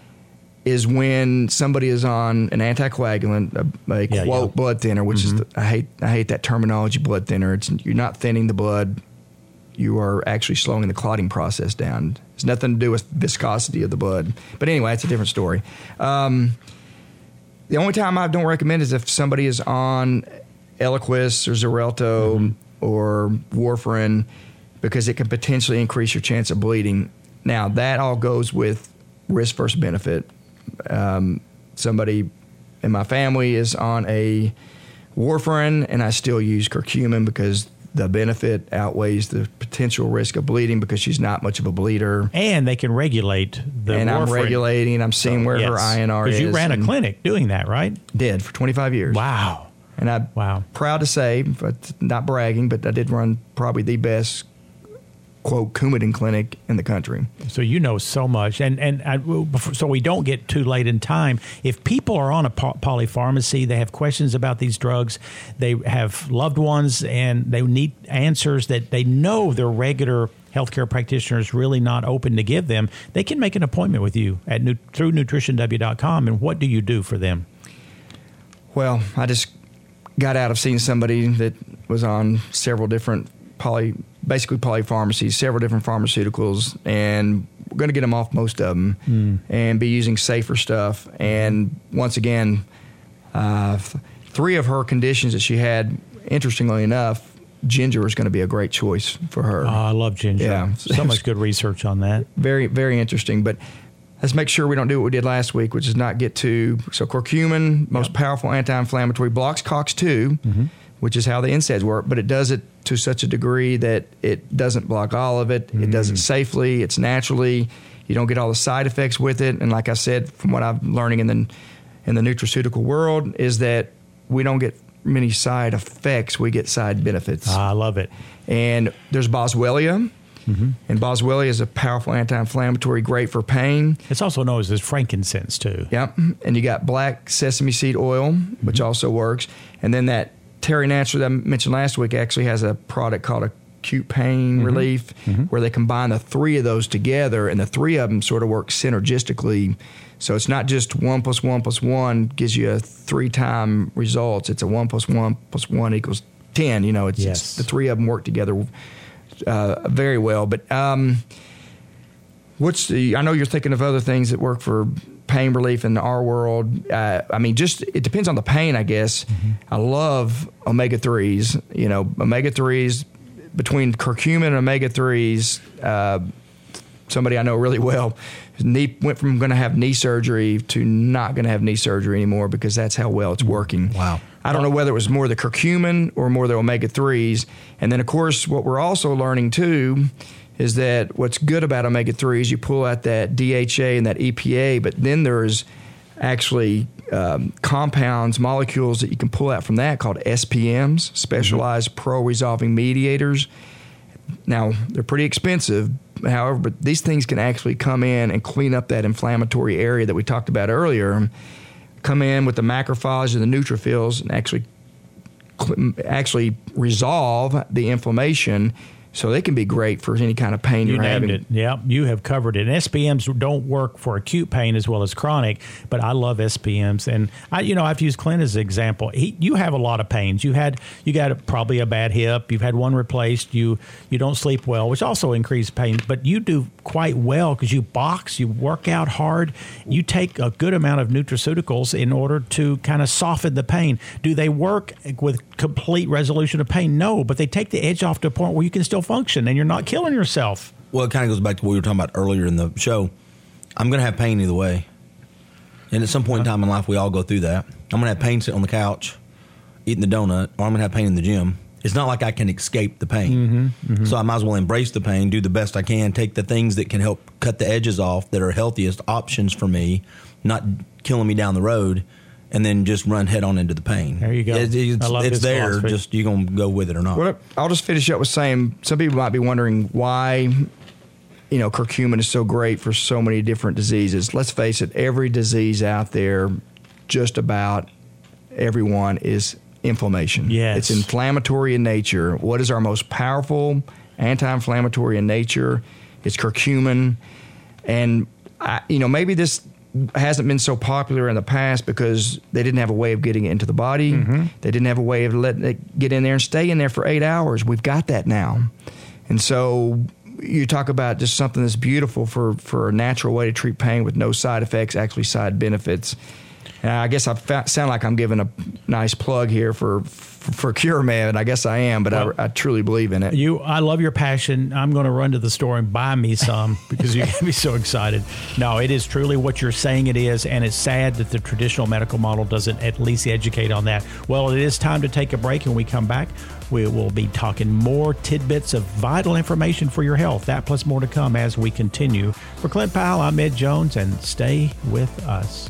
Speaker 11: is when somebody is on an anticoagulant, a, a
Speaker 3: yeah,
Speaker 11: quote
Speaker 3: yeah.
Speaker 11: blood thinner, which
Speaker 3: mm-hmm.
Speaker 11: is the, I hate I hate that terminology, blood thinner. It's you're not thinning the blood, you are actually slowing the clotting process down. It's nothing to do with viscosity of the blood. But anyway, it's a different story. Um, the only time I don't recommend is if somebody is on Eliquis or Xarelto mm-hmm. or warfarin, because it can potentially increase your chance of bleeding. Now that all goes with risk versus benefit. Um, somebody in my family is on a warfarin, and I still use curcumin because the benefit outweighs the potential risk of bleeding because she's not much of a bleeder.
Speaker 3: And they can regulate the
Speaker 11: And
Speaker 3: warfarin.
Speaker 11: I'm regulating. I'm seeing
Speaker 3: so,
Speaker 11: where
Speaker 3: yes.
Speaker 11: her I N R is.
Speaker 3: Because you ran a clinic doing that, right?
Speaker 11: Did for twenty-five years.
Speaker 3: Wow.
Speaker 11: And I'm
Speaker 3: wow.
Speaker 11: proud to say, but not bragging, but I did run probably the best quote Coumadin clinic in the country.
Speaker 3: So you know so much, and and I, so we don't get too late in time. If people are on a polypharmacy, they have questions about these drugs, they have loved ones, and they need answers that they know their regular healthcare practitioner is really not open to give them. They can make an appointment with you at through nutrition w dot com. And what do you do for them?
Speaker 11: Well, I just got out of seeing somebody that was on several different poly basically polypharmacies, several different pharmaceuticals, and we're going to get them off most of them mm. and be using safer stuff. And once again, uh, th- three of her conditions that she had, interestingly enough, ginger is going to be a great choice for her.
Speaker 3: Oh, I love ginger.
Speaker 11: Yeah.
Speaker 3: So much good research on that.
Speaker 11: Very, very interesting. But let's make sure we don't do what we did last week, which is not get to, so curcumin, most yep. powerful anti-inflammatory, blocks C O X two, mm-hmm. which is how the N SAIDs work, but it does it to such a degree that it doesn't block all of it. Mm. It does it safely. It's naturally. You don't get all the side effects with it. And like I said, from what I'm learning in the in the nutraceutical world, is that we don't get many side effects. We get side benefits.
Speaker 3: Ah, I love it.
Speaker 11: And there's Boswellia. Mm-hmm. And Boswellia is a powerful anti-inflammatory, great for pain.
Speaker 3: It's also known as frankincense, too.
Speaker 11: Yep. And you got black sesame seed oil, which mm-hmm. also works. And then that Terry Natural that I mentioned last week actually has a product called Acute Pain mm-hmm. Relief, mm-hmm. where they combine the three of those together, and the three of them sort of work synergistically. So it's not just one plus one plus one gives you a three-time results. It's a one plus one plus one equals ten. You know, it's, yes. it's the three of them work together uh, very well. But um, what's the? I know you're thinking of other things that work for pain relief in our world. Uh, I mean, just it depends on the pain, I guess. Mm-hmm. I love omega threes. You know, omega threes between curcumin and omega threes. Uh, somebody I know really well knee, went from going to have knee surgery to not going to have knee surgery anymore because that's how well it's working.
Speaker 4: Wow.
Speaker 11: I don't know whether it was more the curcumin or more the omega threes. And then, of course, what we're also learning, too, is that what's good about omega threes, you pull out that D H A and that E P A, but then there's actually um, compounds, molecules that you can pull out from that called S P Ms, Specialized mm-hmm. Pro-Resolving Mediators. Now, they're pretty expensive, however, but these things can actually come in and clean up that inflammatory area that we talked about earlier, come in with the macrophages and the neutrophils and actually actually resolve the inflammation. So they can be great for any kind of pain
Speaker 3: you
Speaker 11: you're
Speaker 3: named
Speaker 11: having.
Speaker 3: It. Yeah, you have covered it. And S P Ms don't work for acute pain as well as chronic, but I love S P Ms. And I, you know, I've used Clint as an example. He, you have a lot of pains. You had, you got a, probably a bad hip. You've had one replaced. You, you don't sleep well, which also increases pain. But you do quite well because you box, you work out hard, you take a good amount of nutraceuticals in order to kind of soften the pain. Do they work with complete resolution of pain? No, but they take the edge off to a point where you can still function and you're not killing yourself.
Speaker 4: Well, it kind of goes back to what we were talking about earlier in the show. I'm going to have pain either way. And at some point in time in life, we all go through that. I'm going to have pain sitting on the couch, eating the donut, or I'm going to have pain in the gym. It's not like I can escape the pain. Mm-hmm, mm-hmm. So I might as well embrace the pain, do the best I can, take the things that can help cut the edges off that are healthiest options for me, not killing me down the road, and then just run head on into the pain.
Speaker 3: There you go.
Speaker 4: It, it's
Speaker 3: I love
Speaker 4: it's
Speaker 3: this
Speaker 4: there.
Speaker 3: philosophy.
Speaker 4: Just you're going to go with it or not.
Speaker 11: Well, I'll just finish up with saying some people might be wondering why, you know, curcumin is so great for so many different diseases. Let's face it, every disease out there, just about everyone, is inflammation.
Speaker 3: Yes.
Speaker 11: It's inflammatory in nature. What is our most powerful anti-inflammatory in nature? It's curcumin. And, I, you know, maybe this hasn't been so popular in the past because they didn't have a way of getting it into the body. Mm-hmm. They didn't have a way of letting it get in there and stay in there for eight hours. We've got that now. And so you talk about just something that's beautiful for, for a natural way to treat pain with no side effects, actually side benefits. And I guess I fa- sound like I'm giving a nice plug here for for, for CureMed. I guess I am, but well, I, I truly believe in it.
Speaker 3: You, I love your passion. I'm going to run to the store and buy me some because you get me so excited. No, it is truly what you're saying it is, and it's sad that the traditional medical model doesn't at least educate on that. Well, it is time to take a break, and when we come back, we will be talking more tidbits of vital information for your health. That plus more to come as we continue. For Clint Powell, I'm Ed Jones, and stay with us.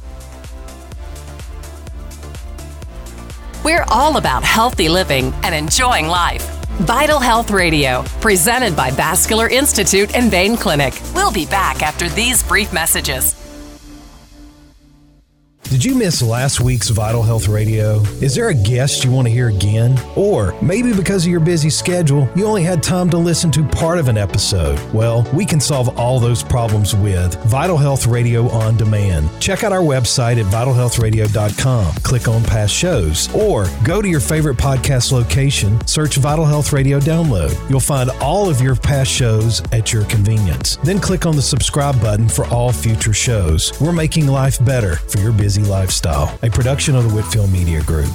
Speaker 2: We're all about healthy living and enjoying life. Vital Health Radio, presented by Vascular Institute and Vein Clinic. We'll be back after these brief messages.
Speaker 1: Did you miss last week's Vital Health Radio? Is there a guest you want to hear again? Or maybe because of your busy schedule, you only had time to listen to part of an episode? Well, we can solve all those problems with Vital Health Radio On Demand. Check out our website at vital health radio dot com. Click on past shows, or go to your favorite podcast location, search Vital Health Radio Download. You'll find all of your past shows at your convenience. Then click on the subscribe button for all future shows. We're making life better for your busy lifestyle. A production of the Whitfield Media Group.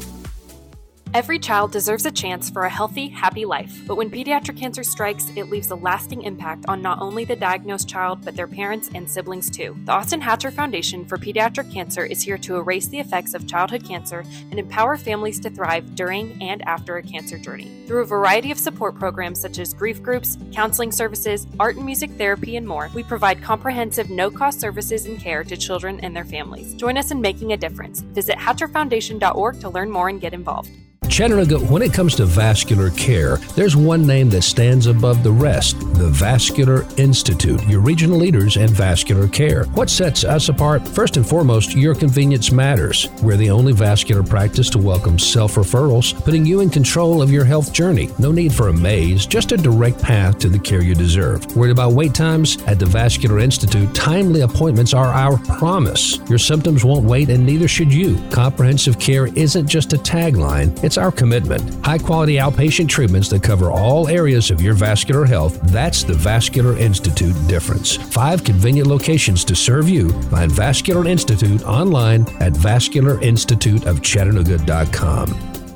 Speaker 12: Every child deserves a chance for a healthy, happy life. But when pediatric cancer strikes, it leaves a lasting impact on not only the diagnosed child, but their parents and siblings too. The Austin Hatcher Foundation for Pediatric Cancer is here to erase the effects of childhood cancer and empower families to thrive during and after a cancer journey. Through a variety of support programs such as grief groups, counseling services, art and music therapy, and more, we provide comprehensive, no-cost services and care to children and their families. Join us in making a difference. Visit hatcher foundation dot org to learn more and get involved.
Speaker 5: Chattanooga, when it comes to vascular care, there's one name that stands above the rest, the Vascular Institute, your regional leaders in vascular care. What sets us apart? First and foremost, your convenience matters. We're the only vascular practice to welcome self-referrals, putting you in control of your health journey. No need for a maze, just a direct path to the care you deserve. Worried about wait times? At the Vascular Institute, timely appointments are our promise. Your symptoms won't wait, and neither should you. Comprehensive care isn't just a tagline, it's our commitment. High-quality outpatient treatments that cover all areas of your vascular health. That's the Vascular Institute difference. Five convenient locations to serve you. Find Vascular Institute online at vascular institute of chattanooga dot com.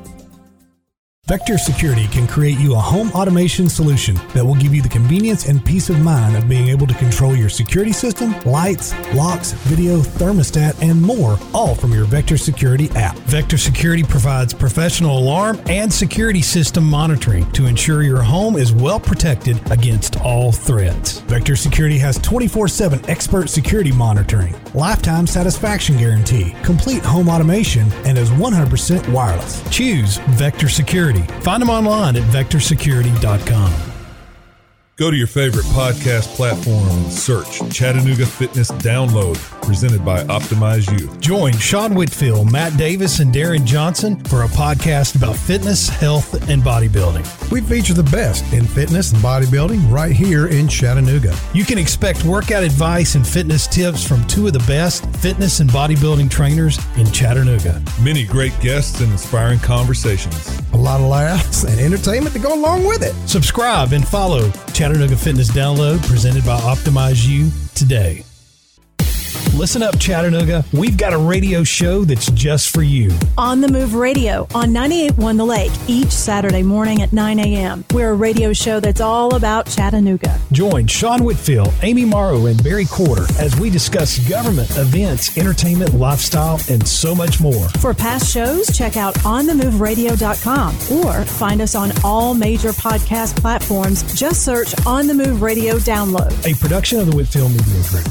Speaker 7: Vector Security can create you a home automation solution that will give you the convenience and peace of mind of being able to control your security system, lights, locks, video, thermostat, and more, all from your Vector Security app.
Speaker 1: Vector Security provides professional alarm and security system monitoring to ensure your home is well protected against all threats.
Speaker 7: Vector Security has twenty-four seven expert security monitoring, lifetime satisfaction guarantee, complete home automation, and is one hundred percent wireless.
Speaker 1: Choose Vector Security. Find them online at vector security dot com.
Speaker 13: Go to your favorite podcast platform and search Chattanooga Fitness Download, presented by Optimize Youth.
Speaker 1: Join Sean Whitfield, Matt Davis, and Darren Johnson for a podcast about fitness, health, and bodybuilding.
Speaker 7: We feature the best in fitness and bodybuilding right here in Chattanooga.
Speaker 1: You can expect workout advice and fitness tips from two of the best fitness and bodybuilding trainers in Chattanooga.
Speaker 13: Many great guests and inspiring conversations.
Speaker 7: A lot of laughs and entertainment to go along with it.
Speaker 1: Subscribe and follow Chattanooga Fitness Download, presented by Optimize You today. Listen up, Chattanooga. We've got a radio show that's just for you.
Speaker 14: On the Move Radio on ninety-eight point one The Lake each Saturday morning at nine a.m. We're a radio show that's all about Chattanooga.
Speaker 1: Join Sean Whitfield, Amy Morrow, and Barry Corder as we discuss government, events, entertainment, lifestyle, and so much more.
Speaker 14: For past shows, check out on the move radio dot com or find us on all major podcast platforms. Just search On the Move Radio Download.
Speaker 1: A production of the Whitfield Media Group.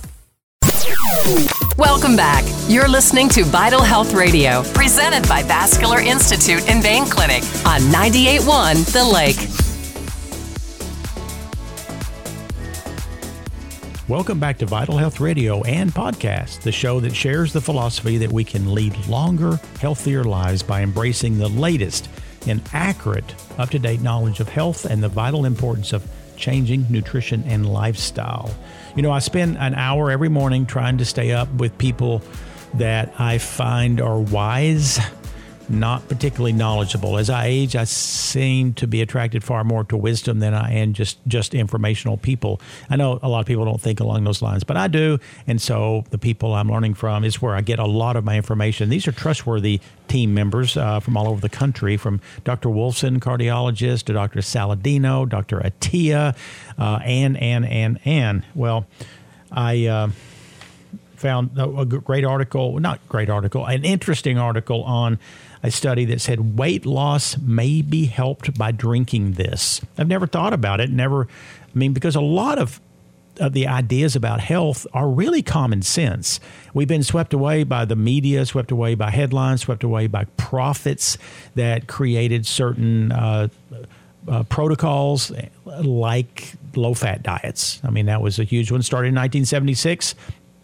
Speaker 2: Welcome back. You're listening to Vital Health Radio, presented by Vascular Institute and Vein Clinic on ninety-eight point one The Lake.
Speaker 3: Welcome back to Vital Health Radio and Podcast, the show that shares the philosophy that we can lead longer, healthier lives by embracing the latest and accurate, up-to-date knowledge of health and the vital importance of changing nutrition and lifestyle. You know, I spend an hour every morning trying to stay up with people that I find are wise, not particularly knowledgeable. As I age, I seem to be attracted far more to wisdom than I am just, just informational people. I know a lot of people don't think along those lines, but I do. And so the people I'm learning from is where I get a lot of my information. These are trustworthy team members uh, from all over the country, from Doctor Wolfson, cardiologist, to Doctor Saladino, Doctor Atia, uh, and, and, and, and. Well, I... Uh, found a great article, not great article, an interesting article on a study that said weight loss may be helped by drinking this. I've never thought about it, never, I mean, because a lot of, of the ideas about health are really common sense. We've been swept away by the media, swept away by headlines, swept away by profits that created certain uh, uh, protocols like low-fat diets. I mean, that was a huge one, started in nineteen seventy-six.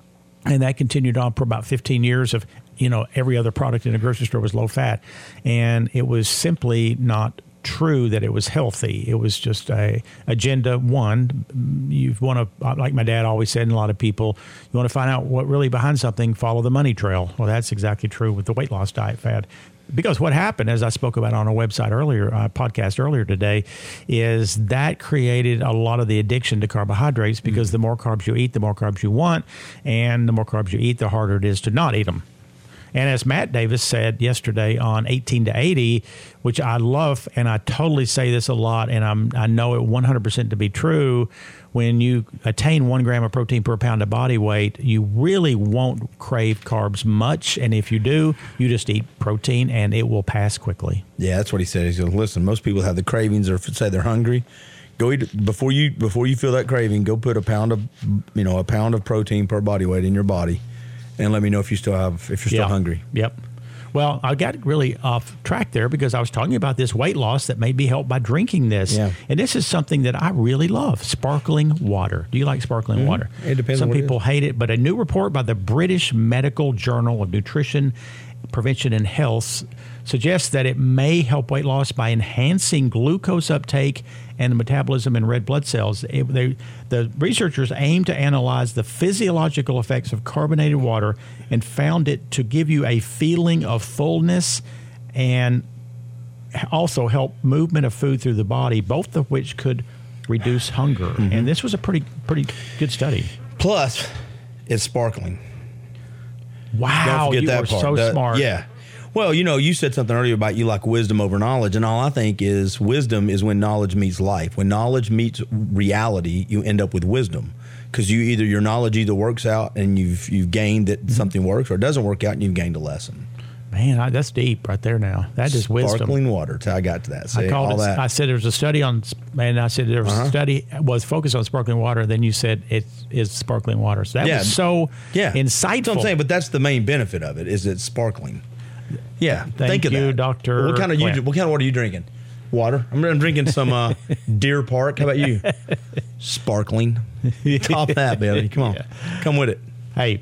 Speaker 3: And that continued on for about fifteen years of, you know, every other product in a grocery store was low fat. And it was simply not true that it was healthy. It was just a agenda one. You want to, like my dad always said, and a lot of people, you want to find out what really behind something, follow the money trail. Well, that's exactly true with the weight loss diet fad. Because what happened, as I spoke about on a website earlier, uh, podcast earlier today, is that created a lot of the addiction to carbohydrates because mm-hmm. the more carbs you eat, the more carbs you want. And the more carbs you eat, the harder it is to not eat them. And as Matt Davis said yesterday on eighteen to eighty, which I love, and I totally say this a lot, and I'm, I know it one hundred percent to be true, when you attain one gram of protein per pound of body weight, you really won't crave carbs much. And if you do, you just eat protein, and it will pass quickly.
Speaker 4: Yeah, that's what he said. He said, listen, most people have the cravings or say they're hungry. Go eat before you before you feel that craving, go put a pound of, you know, a pound of protein per body weight in your body. And let me know if you still have, if you're still
Speaker 3: yeah.
Speaker 4: hungry.
Speaker 3: Yep. Well, I got really off track there because I was talking about this weight loss that may be helped by drinking this. Yeah. And this is something that I really love, sparkling water. Do you like sparkling mm-hmm. water?
Speaker 4: It depends
Speaker 3: Some
Speaker 4: on what
Speaker 3: people
Speaker 4: it is.
Speaker 3: hate it, but a new report by the British Medical Journal of Nutrition, Prevention and Health suggests that it may help weight loss by enhancing glucose uptake and the metabolism in red blood cells. It, they, the researchers aim to analyze the physiological effects of carbonated water and found it to give you a feeling of fullness and also help movement of food through the body, both of which could reduce hunger. Mm-hmm. And this was a pretty pretty good study.
Speaker 4: Plus, it's sparkling.
Speaker 3: Wow,
Speaker 4: Don't forget
Speaker 3: you
Speaker 4: that
Speaker 3: were
Speaker 4: part.
Speaker 3: so
Speaker 4: That-
Speaker 3: smart.
Speaker 4: Yeah. Well, you know, you said something earlier about you like wisdom over knowledge, and all I think is wisdom is when knowledge meets life. When knowledge meets reality, you end up with wisdom, because you either your knowledge either works out and you've you've gained that something works, or it doesn't work out and you've gained a lesson.
Speaker 3: Man, I, that's deep right there. Now that is wisdom.
Speaker 4: Sparkling water. That's how I got to that. See,
Speaker 3: I called
Speaker 4: all
Speaker 3: it.
Speaker 4: that.
Speaker 3: I said there was a study on, and I said there was
Speaker 4: Uh-huh.
Speaker 3: a study was focused on sparkling water. Then you said it is sparkling water. So that
Speaker 4: Yeah.
Speaker 3: was so
Speaker 4: yeah.
Speaker 3: insightful.
Speaker 4: That's what I'm saying, but that's the main benefit of it is it's sparkling. Yeah,
Speaker 3: Thank
Speaker 4: think of
Speaker 3: you,
Speaker 4: that.
Speaker 3: Doctor
Speaker 4: What kind of you,
Speaker 3: Clint.
Speaker 4: what kind of water are you drinking? Water. I'm, I'm drinking some uh, Deer Park. How about you? Sparkling. Top that, baby. Come on,
Speaker 3: Yeah.
Speaker 4: come with it.
Speaker 3: Hey,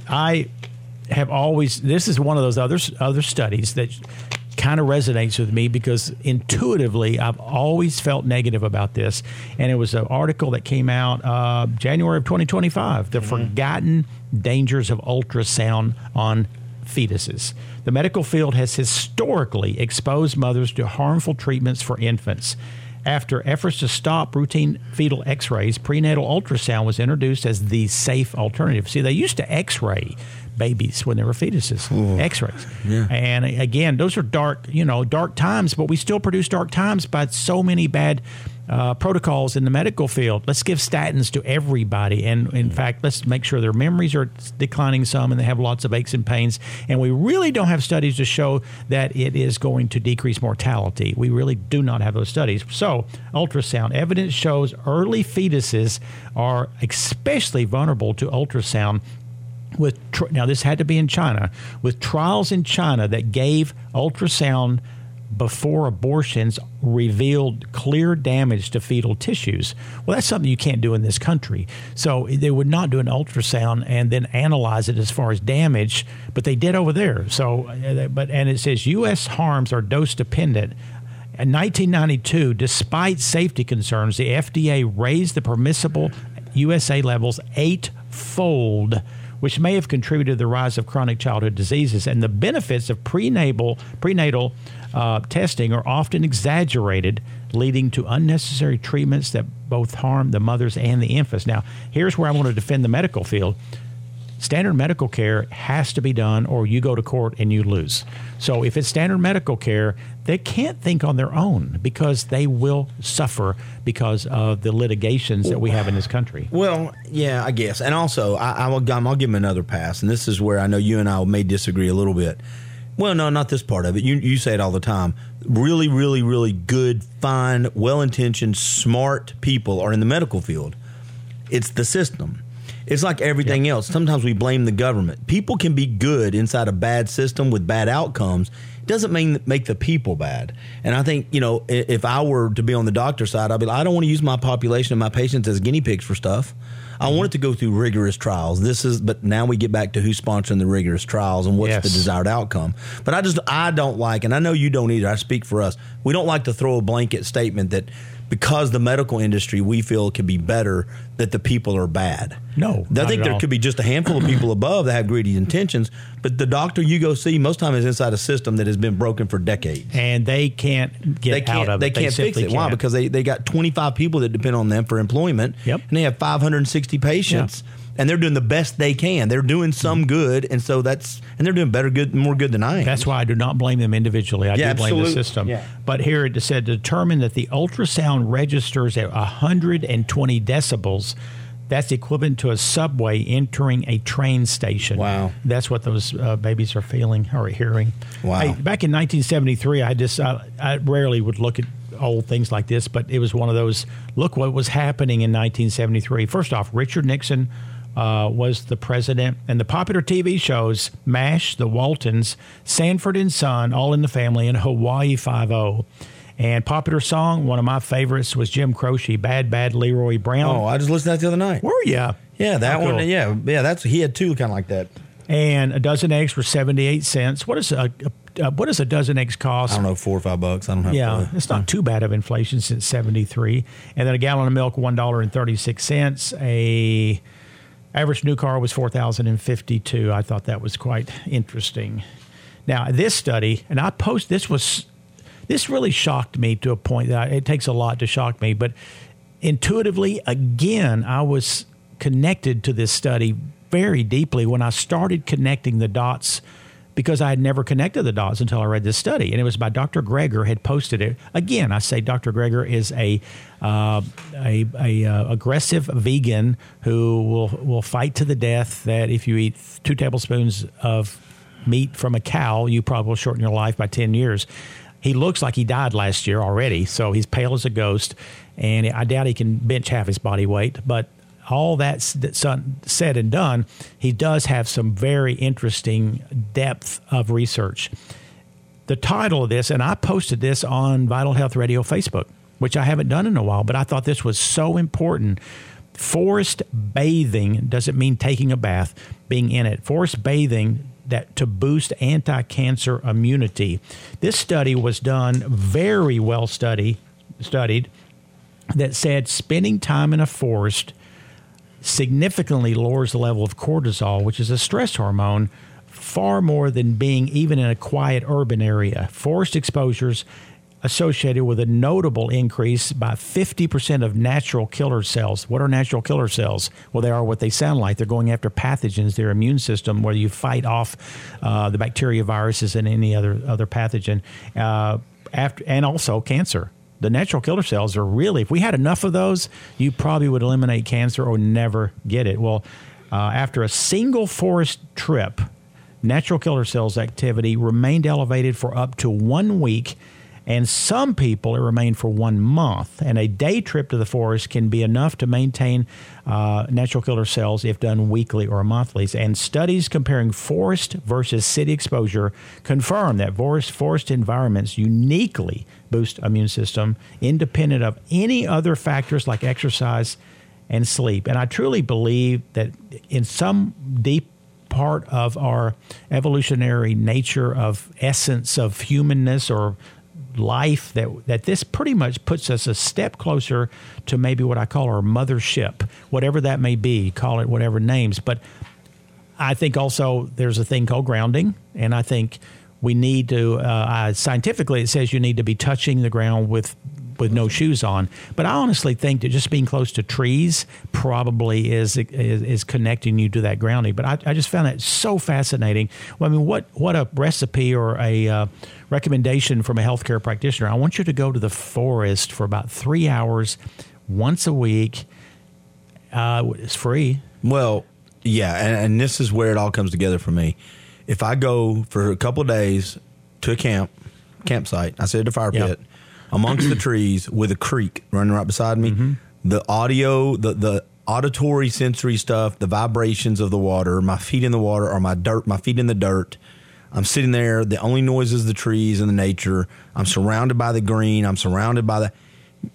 Speaker 3: I have always. This is one of those other other studies that kind of resonates with me because intuitively I've always felt negative about this. And it was an article that came out uh, January of twenty twenty-five, The mm-hmm. Forgotten Dangers of Ultrasound on Fetuses. The medical field has historically exposed mothers to harmful treatments for infants. After efforts to stop routine fetal x-rays, prenatal ultrasound was introduced as the safe alternative. See, they used to x-ray babies when they were fetuses, Ooh. x-rays. Yeah. And again, those are dark, you know, dark times, but we still produce dark times by so many bad uh, protocols in the medical field. Let's give statins to everybody. And in fact, let's make sure their memories are declining some and they have lots of aches and pains. And we really don't have studies to show that it is going to decrease mortality. We really do not have those studies. So ultrasound evidence shows early fetuses are especially vulnerable to ultrasound. With tr- now, this had to be in China, with trials in China that gave ultrasound before abortions revealed clear damage to fetal tissues. Well, that's something you can't do in this country. So they would not do an ultrasound and then analyze it as far as damage, but they did over there. So, uh, but and it says U S harms are dose dependent. In nineteen ninety-two, despite safety concerns, the F D A raised the permissible U S A levels eightfold, which may have contributed to the rise of chronic childhood diseases. And the benefits of prenatal prenatal uh, testing are often exaggerated, leading to unnecessary treatments that both harm the mothers and the infants. Now, here's where I want to defend the medical field. Standard medical care has to be done, or you go to court and you lose. So if it's standard medical care, they can't think on their own because they will suffer because of the litigations that we have in this country.
Speaker 4: Well, yeah, I guess. And also, I, I will, I'll give them another pass. And this is where I know you and I may disagree a little bit. Well, no, not this part of it. You you say it all the time. Really, really, really good, fine, well-intentioned, smart people are in the medical field. It's the system. It's like everything yep. else. Sometimes we blame the government. People can be good inside a bad system with bad outcomes. It doesn't mean make the people bad. And I think, you know, if I were to be on the doctor side, I'd be like, I don't want to use my population and my patients as guinea pigs for stuff. I want it to go through rigorous trials. This is, but now we get back to who's sponsoring the rigorous trials and what's
Speaker 3: Yes.
Speaker 4: the desired outcome. But I just, I don't like, and I know you don't either. I speak for us. We don't like to throw a blanket statement that because the medical industry we feel could be better, that the people are bad.
Speaker 3: No,
Speaker 4: I
Speaker 3: not
Speaker 4: think
Speaker 3: at
Speaker 4: there
Speaker 3: all.
Speaker 4: could be just a handful of people above that have greedy intentions, but the doctor you go see most time is inside a system that has been broken for decades.
Speaker 3: And they can't get
Speaker 4: They can't,
Speaker 3: out of
Speaker 4: they
Speaker 3: it.
Speaker 4: can't fix
Speaker 3: simply
Speaker 4: it. Why?
Speaker 3: can't.
Speaker 4: Because they, they got twenty-five people that depend on them for employment,
Speaker 3: Yep.
Speaker 4: and they have five hundred sixty patients, and they're doing the best they can. They're doing some good, and so that's and they're doing better good, more good than I am.
Speaker 3: That's why I do not blame them individually. I
Speaker 4: Yeah,
Speaker 3: do blame the
Speaker 4: absolute-
Speaker 3: system.
Speaker 4: yeah.
Speaker 3: But here it said determine that the ultrasound registers at one hundred twenty decibels. That's equivalent to a subway entering a train station.
Speaker 4: Wow.
Speaker 3: That's what those uh, babies are feeling or hearing.
Speaker 4: Wow.
Speaker 3: Hey, back in nineteen seventy-three, I just I, I rarely would look at old things like this, but it was one of those, look what was happening in nineteen seventy-three. First off, Richard Nixon uh, was the president, and the popular T V shows MASH, The Waltons, Sanford and Son, All in the Family, and Hawaii Five-O. And popular song, one of my favorites was Jim Croce, Bad Bad Leroy Brown.
Speaker 4: Oh, I just listened to that the other night.
Speaker 3: Were ya?
Speaker 4: Yeah, that
Speaker 3: Oh,
Speaker 4: one.
Speaker 3: cool.
Speaker 4: Yeah, yeah. That's he had two kind of like that.
Speaker 3: And a dozen eggs for seventy-eight cents. What is a, a what does a dozen eggs cost?
Speaker 4: I don't know, four or five bucks. I don't have.
Speaker 3: Yeah,
Speaker 4: to,
Speaker 3: it's not too bad of inflation since seventy-three. And then a gallon of milk, one dollar and thirty-six cents. A average new car was four thousand and fifty-two. I thought that was quite interesting. Now this study, and I post this was this really shocked me to a point that I, it takes a lot to shock me, but intuitively, again, I was connected to this study very deeply when I started connecting the dots, because I had never connected the dots until I read this study. And it was by Doctor Greger had posted it. Again, I say Doctor Greger is a uh, a, a uh, aggressive vegan who will, will fight to the death that if you eat two tablespoons of meat from a cow, you probably will shorten your life by ten years. He looks like he died last year already, so he's pale as a ghost, and I doubt he can bench half his body weight. But all that said and done, he does have some very interesting depth of research. The title of this, and I posted this on Vital Health Radio Facebook, which I haven't done in a while, but I thought this was so important. Forest bathing doesn't mean taking a bath, being in it. Forest bathing that to boost anti-cancer immunity. This study was done very well study, studied that said spending time in a forest significantly lowers the level of cortisol, which is a stress hormone, far more than being even in a quiet urban area. Forest exposures associated with a notable increase by fifty percent of natural killer cells. What are natural killer cells? Well, they are what they sound like. They're going after pathogens, their immune system, where you fight off uh, the bacteria, viruses, and any other, other pathogen, uh, after, and also cancer. The natural killer cells are really, if we had enough of those, you probably would eliminate cancer or never get it. Well, uh, after a single forest trip, natural killer cells activity remained elevated for up to one week, and some people it remained for one month. And a day trip to the forest can be enough to maintain uh, natural killer cells if done weekly or monthly. And studies comparing forest versus city exposure confirm that forest, forest environments uniquely boost immune system, independent of any other factors like exercise and sleep. And I truly believe that in some deep part of our evolutionary nature of essence of humanness or life, that that this pretty much puts us a step closer to maybe what I call our mothership, whatever that may be, call it whatever names. But I think also there's a thing called grounding, and I think we need to, uh, uh, scientifically it says you need to be touching the ground with with no shoes on. But I honestly think that just being close to trees probably is is, is connecting you to that grounding. But I, I just found that so fascinating. Well, I mean, what, what a recipe or a uh, recommendation from a healthcare practitioner. I want you to go to the forest for about three hours once a week. Uh, it's free.
Speaker 4: Well, yeah, and, and this is where it all comes together for me. If I go for a couple of days to a camp, campsite, I said the fire pit,
Speaker 3: Yep.
Speaker 4: amongst the trees with a creek running right beside me, mm-hmm. the audio, the, the auditory sensory stuff, the vibrations of the water, my feet in the water or my dirt, my feet in the dirt. I'm sitting there. The only noise is the trees and the nature. I'm surrounded by the green. I'm surrounded by the, I,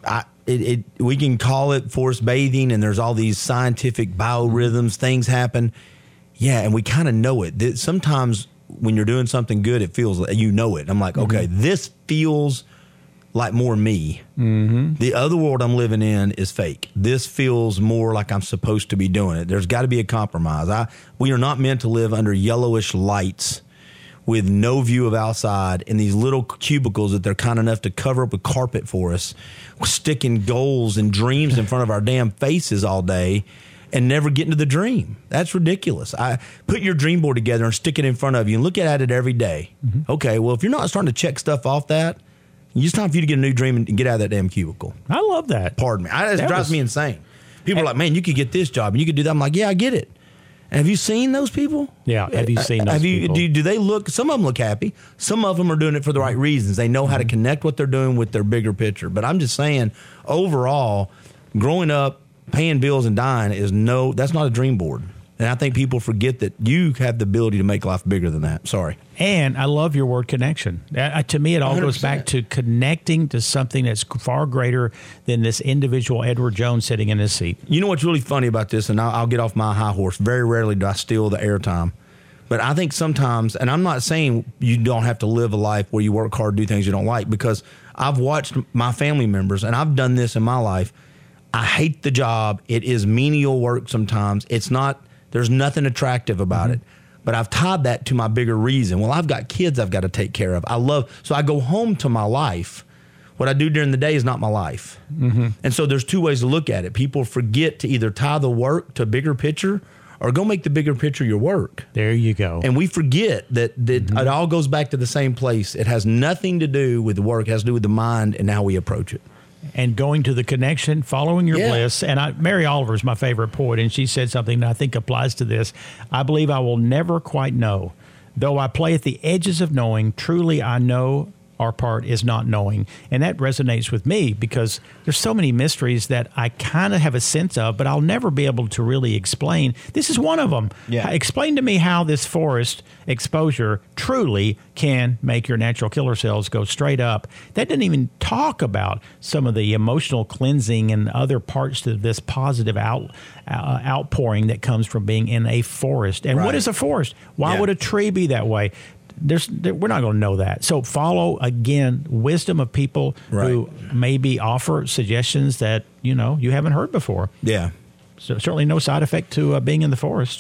Speaker 4: it, it we can call it forced bathing, and there's all these scientific biorhythms, things happen. Yeah, and we kind of know it. Sometimes when you're doing something good, it feels like you know it. I'm like, okay, mm-hmm. this feels like more me. Mm-hmm. The other world I'm living in is fake. This feels more like I'm supposed to be doing it. There's got to be a compromise. I we are not meant to live under yellowish lights with no view of outside in these little cubicles that they're kind enough to cover up with carpet for us, sticking goals and dreams in front of our damn faces all day and never getting to the dream. That's ridiculous. I put your dream board together and stick it in front of you and look at it every day. Mm-hmm. Okay, well, if you're not starting to check stuff off that, it's time for you to get a new dream and get out of that damn cubicle.
Speaker 3: I love that.
Speaker 4: Pardon me. I, it
Speaker 3: that
Speaker 4: drives
Speaker 3: was,
Speaker 4: me insane. People are like, man, you could get this job and you could do that. I'm like, yeah, I get it. And have you seen those people?
Speaker 3: Yeah, have you seen those
Speaker 4: have you,
Speaker 3: people?
Speaker 4: Do, do they look, some of them look happy. Some of them are doing it for the right reasons. They know how to connect what they're doing with their bigger picture. But I'm just saying, overall, growing up, paying bills and dying is no, that's not a dream board. And I think people forget that you have the ability to make life bigger than that. Sorry.
Speaker 3: And I love your word connection. Uh, to me, it all
Speaker 4: one hundred percent
Speaker 3: goes back to connecting to something that's far greater than this individual Edward Jones sitting in his seat.
Speaker 4: You know what's really funny about this, and I'll, I'll get off my high horse. Very rarely do I steal the airtime. But I think sometimes, and I'm not saying you don't have to live a life where you work hard, do things you don't like, because I've watched my family members, and I've done this in my life. I hate the job. It is menial work sometimes. It's not... There's nothing attractive about mm-hmm. it. But I've tied that to my bigger reason. Well, I've got kids I've got to take care of. I love, so I go home to my life. What I do during the day is not my life. Mm-hmm. And so there's two ways to look at it. People forget to either tie the work to bigger picture or go make the bigger picture your work.
Speaker 3: There you go.
Speaker 4: And we forget that, that mm-hmm. it all goes back to the same place. It has nothing to do with the work. It has to do with the mind and how we approach it.
Speaker 3: And going to the connection, following your
Speaker 4: yeah.
Speaker 3: bliss. And I, Mary Oliver is my favorite poet, and she said something that I think applies to this. I believe I will never quite know. Though I play at the edges of knowing, truly I know our part is not knowing. And that resonates with me because there's so many mysteries that I kind of have a sense of, but I'll never be able to really explain. This is one of them.
Speaker 4: Yeah.
Speaker 3: Explain to me how this forest exposure truly can make your natural killer cells go straight up. That didn't even talk about some of the emotional cleansing and other parts of this positive out, uh, outpouring that comes from being in a forest. And
Speaker 4: right.
Speaker 3: what is a forest? Why yeah. would a tree be that way? There's, there, we're not going to know that. So follow, again, wisdom of people
Speaker 4: right.
Speaker 3: who maybe offer suggestions that, you know, you haven't heard before.
Speaker 4: Yeah.
Speaker 3: So certainly no side effect to uh, being in the forest.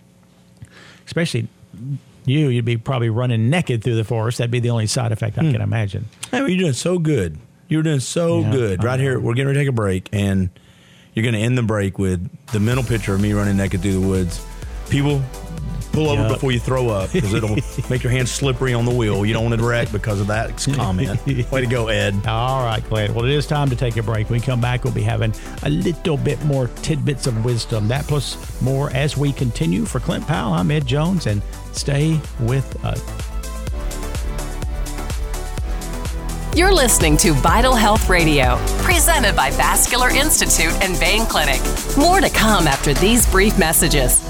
Speaker 3: Especially you, you'd be probably running naked through the forest. That'd be the only side effect I hmm. can imagine.
Speaker 4: Hey, well, you're doing so good. You're doing so yeah, good. Right here, we're getting ready to take a break, and you're going to end the break with the mental picture of me running naked through the woods. People... Pull over yep. before you throw up because it'll make your hands slippery on the wheel. You don't want to wreck because of that comment. Way to go, Ed.
Speaker 3: All right, Clint. Well, it is time to take a break. When we come back, we'll be having a little bit more tidbits of wisdom. That plus more as we continue. For Clint Powell, I'm Ed Jones, and stay with us.
Speaker 2: You're listening to Vital Health Radio, presented by Vascular Institute and Vein Clinic. More to come after these brief messages.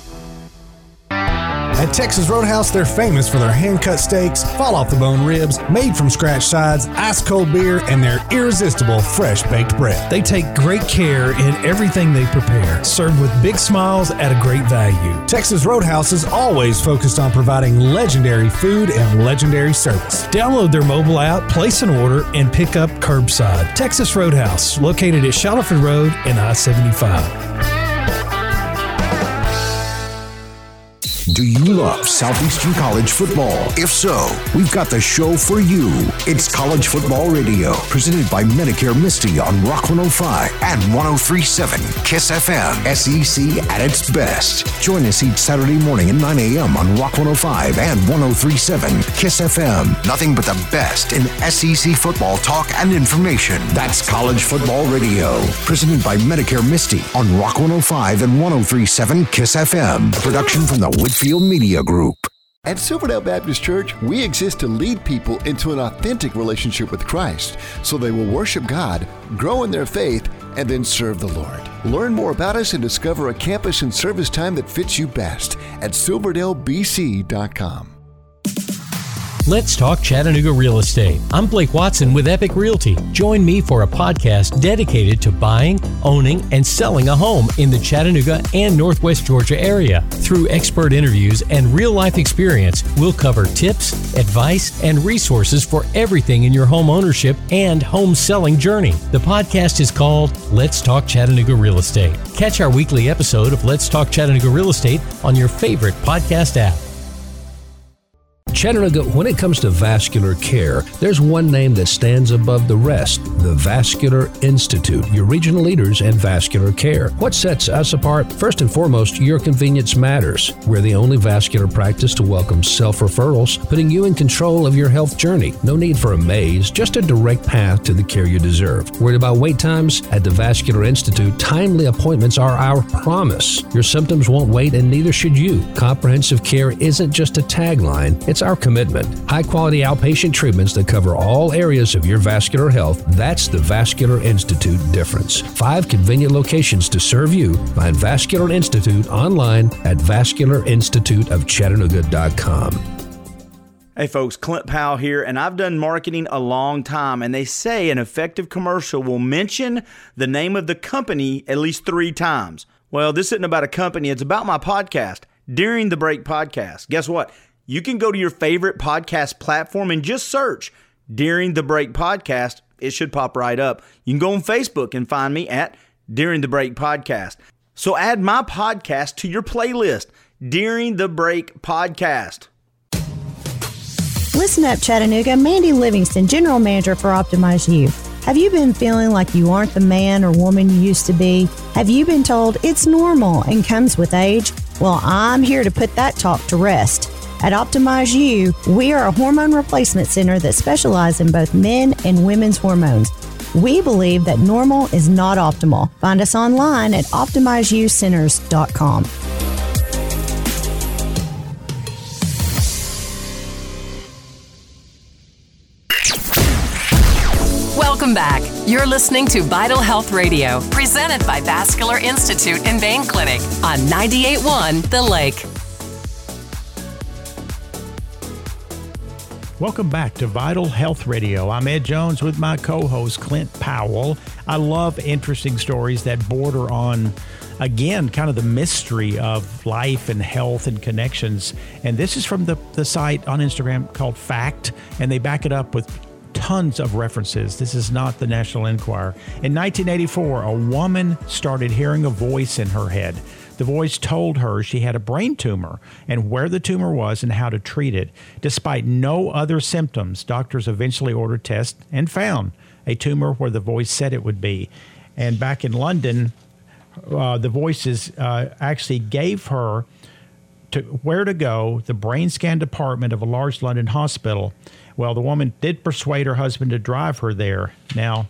Speaker 7: At Texas Roadhouse, they're famous for their hand-cut steaks, fall-off-the-bone ribs, made-from-scratch sides, ice-cold beer, and their irresistible fresh-baked bread.
Speaker 1: They take great care in everything they prepare, served with big smiles at a great value.
Speaker 7: Texas Roadhouse is always focused on providing legendary food and legendary service.
Speaker 1: Download their mobile app, place an order, and pick up curbside. Texas Roadhouse, located at Shuttleford Road and I seventy-five.
Speaker 6: Do you love Southeastern College football? If so, we've got the show for you. It's College Football Radio, presented by Medicare Misty on Rock one oh five and one oh three point seven KISS F M. S E C at its best. Join us each Saturday morning at nine a.m. on Rock one oh five and one oh three point seven KISS F M. Nothing but the best in S E C football talk and information. That's College Football Radio, presented by Medicare Misty on Rock one oh five and one oh three point seven KISS F M. A production from the Whitfield Media Group.
Speaker 15: At Silverdale Baptist Church, we exist to lead people into an authentic relationship with Christ so they will worship God, grow in their faith, and then serve the Lord. Learn more about us and discover a campus and service time that fits you best at silverdale b c dot com.
Speaker 9: Let's Talk Chattanooga Real Estate. I'm Blake Watson with Epic Realty. Join me for a podcast dedicated to buying, owning, and selling a home in the Chattanooga and Northwest Georgia area. Through expert interviews and real-life experience, we'll cover tips, advice, and resources for everything in your home ownership and home selling journey. The podcast is called Let's Talk Chattanooga Real Estate. Catch our weekly episode of Let's Talk Chattanooga Real Estate on your favorite podcast app.
Speaker 5: Chattanooga, when it comes to vascular care, there's one name that stands above the rest, the Vascular Institute, your regional leaders in vascular care. What sets us apart? First and foremost, your convenience matters. We're the only vascular practice to welcome self-referrals, putting you in control of your health journey. No need for a maze, just a direct path to the care you deserve. Worried about wait times? At the Vascular Institute, timely appointments are our promise. Your symptoms won't wait, and neither should you. Comprehensive care isn't just a tagline, it's our commitment. High-quality outpatient treatments that cover all areas of your vascular health. That's the Vascular Institute difference. Five convenient locations to serve you. Find Vascular Institute online at vascular institute of chattanooga dot com.
Speaker 8: Hey folks, Clint Powell here, and I've done marketing a long time, and they say an effective commercial will mention the name of the company at least three times. Well, this isn't about a company, it's about my podcast, During the Break Podcast. Guess what? You can go to your favorite podcast platform and just search During the Break Podcast. It should pop right up. You can go on Facebook and find me at During the Break Podcast. So add my podcast to your playlist, During the Break Podcast.
Speaker 16: Listen up, Chattanooga. Mandy Livingston, General Manager for Optimize You. Have you been feeling like you aren't the man or woman you used to be? Have you been told it's normal and comes with age? Well, I'm here to put that talk to rest. At Optimize You, we are a hormone replacement center that specializes in both men and women's hormones. We believe that normal is not optimal. Find us online at optimize you centers dot com.
Speaker 2: Welcome back. You're listening to Vital Health Radio, presented by Vascular Institute and Vein Clinic on ninety-eight point one The Lake.
Speaker 3: Welcome back to Vital Health Radio. I'm Ed Jones with my co-host Clint Powell. I love interesting stories that border on, again, kind of the mystery of life and health and connections. And this is from the, the site on Instagram called Fact, and they back it up with tons of references. This is not the National Enquirer. In nineteen eighty-four, a woman started hearing a voice in her head. The voice told her she had a brain tumor and where the tumor was and how to treat it. Despite no other symptoms, doctors eventually ordered tests and found a tumor where the voice said it would be. And back in London, uh, the voices uh, actually gave her to where to go, the brain scan department of a large London hospital. Well, the woman did persuade her husband to drive her there. Now,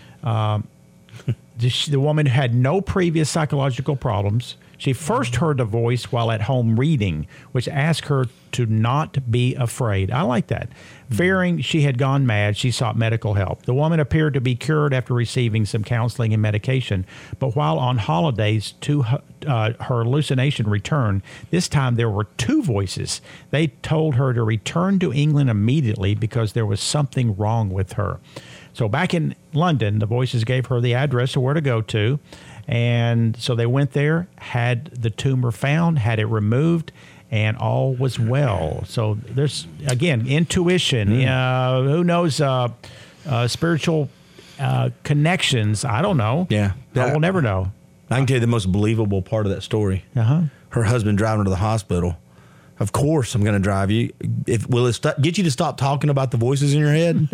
Speaker 3: um, the, the woman had no previous psychological problems. She first heard a voice while at home reading, which asked her to not be afraid. I like that. Fearing she had gone mad, she sought medical help. The woman appeared to be cured after receiving some counseling and medication. But while on holidays, to uh, her hallucination returned. This time there were two voices. They told her to return to England immediately because there was something wrong with her. So back in London, the voices gave her the address of where to go to. And so they went there, had the tumor found, had it removed, and all was well. So there's, again, intuition. Mm. Uh, who knows? Uh, uh, spiritual uh, connections. I don't know.
Speaker 4: Yeah.
Speaker 3: I will never know.
Speaker 4: I can tell you the most believable part of that story.
Speaker 3: Uh-huh.
Speaker 4: Her husband driving her to the hospital. Of course, I'm going to drive you. If will it st- get you to stop talking about the voices in your head?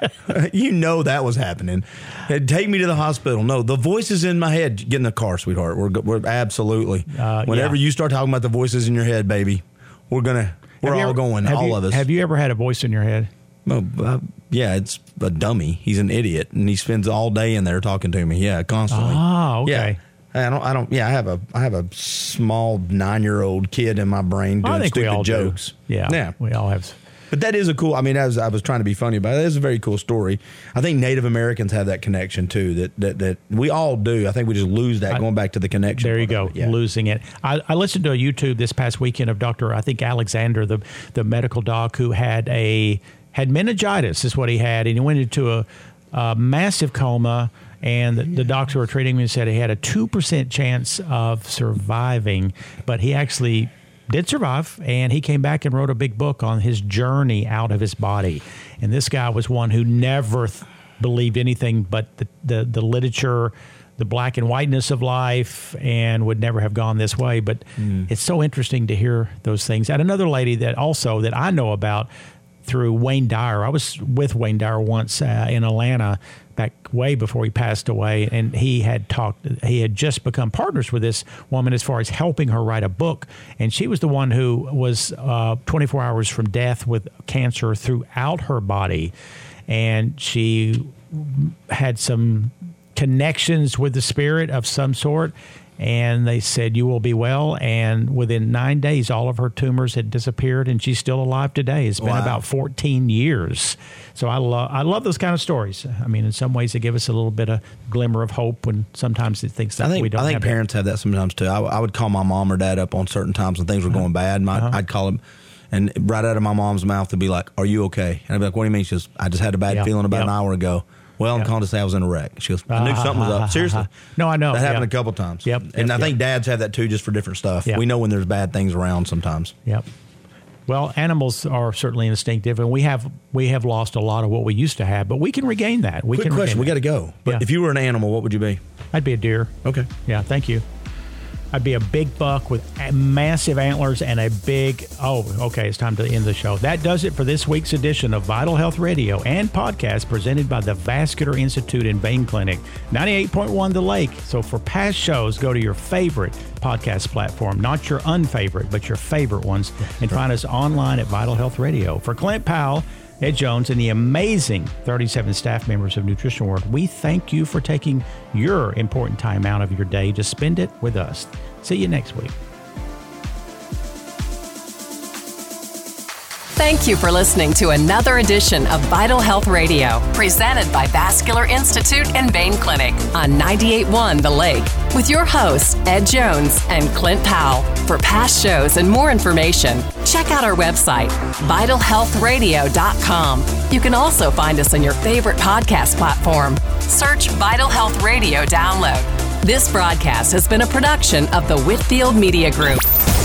Speaker 4: You know that was happening. Take me to the hospital. No, the voices in my head. Get in the car, sweetheart. We're we're absolutely. Uh, Whenever yeah. you start talking about the voices in your head, baby, we're gonna we're all
Speaker 3: ever,
Speaker 4: going. All
Speaker 3: you,
Speaker 4: of us.
Speaker 3: Have you ever had a voice in your head?
Speaker 4: Well, uh, yeah, it's a dummy. He's an idiot, and he spends all day in there talking to me. Yeah, constantly.
Speaker 3: Oh, okay.
Speaker 4: Yeah. I don't. I don't. Yeah, I have a. I have a small nine-year-old kid in my brain doing
Speaker 3: I think
Speaker 4: stupid
Speaker 3: we all
Speaker 4: jokes.
Speaker 3: Do. Yeah,
Speaker 4: yeah.
Speaker 3: We all have
Speaker 4: But that is a cool, I mean, as I was trying to be funny about it, that is a very cool story. I think Native Americans have that connection too, that that, that we all do. I think we just lose that, I, going back to the connection.
Speaker 3: There you go, yeah. losing it. I, I listened to a YouTube this past weekend of Doctor I think Alexander, the the medical doc who had a had meningitis is what he had, and he went into a, a massive coma, and the, the doctors who were treating him said he had a two percent chance of surviving, but he actually did survive, and he came back and wrote a big book on his journey out of his body. And this guy was one who never th- believed anything but the, the, the literature, the black and whiteness of life, and would never have gone this way. But mm. it's so interesting to hear those things. And another lady that also that I know about through Wayne Dyer. I was with Wayne Dyer once uh, in Atlanta back way before he passed away, and he had talked, he had just become partners with this woman as far as helping her write a book, and she was the one who was uh, twenty-four hours from death with cancer throughout her body, and she had some connections with the spirit of some sort, and they said, you will be well. And within nine days, all of her tumors had disappeared, and she's still alive today. It's been wow. about fourteen years. So I love I love those kind of stories. I mean, in some ways, they give us a little bit of glimmer of hope when sometimes it thinks that
Speaker 4: I think,
Speaker 3: we don't
Speaker 4: I think
Speaker 3: have
Speaker 4: parents
Speaker 3: that.
Speaker 4: have that sometimes, too. I, I would call my mom or dad up on certain times when things were going bad. My, uh-huh. I'd call them, and right out of my mom's mouth, they'd be like, are you okay? And I'd be like, what do you mean? She goes, I just had a bad
Speaker 3: yep.
Speaker 4: feeling about
Speaker 3: yep.
Speaker 4: an hour ago. Well, I'm
Speaker 3: yep.
Speaker 4: calling to say I was in a wreck. She goes, I knew something was up. Seriously.
Speaker 3: No, I know.
Speaker 4: That happened
Speaker 3: yep.
Speaker 4: a couple times.
Speaker 3: Yep.
Speaker 4: And
Speaker 3: yep.
Speaker 4: I think dads have that too, just for different stuff.
Speaker 3: Yep.
Speaker 4: We know when there's bad things around sometimes.
Speaker 3: Yep. Well, animals are certainly instinctive, and we have we have lost a lot of what we used to have, but we can regain that. We
Speaker 4: Quick
Speaker 3: can
Speaker 4: question. We got
Speaker 3: to
Speaker 4: go. But
Speaker 3: yeah.
Speaker 4: if you were an animal, what would you be?
Speaker 3: I'd be a deer.
Speaker 4: Okay.
Speaker 3: Yeah, thank you. I'd be a big buck with massive antlers and a big, oh, okay, it's time to end the show. That does it for this week's edition of Vital Health Radio and podcast presented by the Vascular Institute and Vein Clinic, ninety-eight point one The Lake. So for past shows, go to your favorite podcast platform, not your unfavorite, but your favorite ones, and find us online at Vital Health Radio. For Clint Powell, Ed Jones, and the amazing thirty-seven staff members of Nutrition World, we thank you for taking your important time out of your day to spend it with us. See you next week.
Speaker 2: Thank you for listening to another edition of Vital Health Radio, presented by Vascular Institute and Vein Clinic on ninety-eight point one The Lake, with your hosts, Ed Jones and Clint Powell. For past shows and more information, check out our website, vital health radio dot com. You can also find us on your favorite podcast platform. Search Vital Health Radio Download. This broadcast has been a production of the Whitfield Media Group.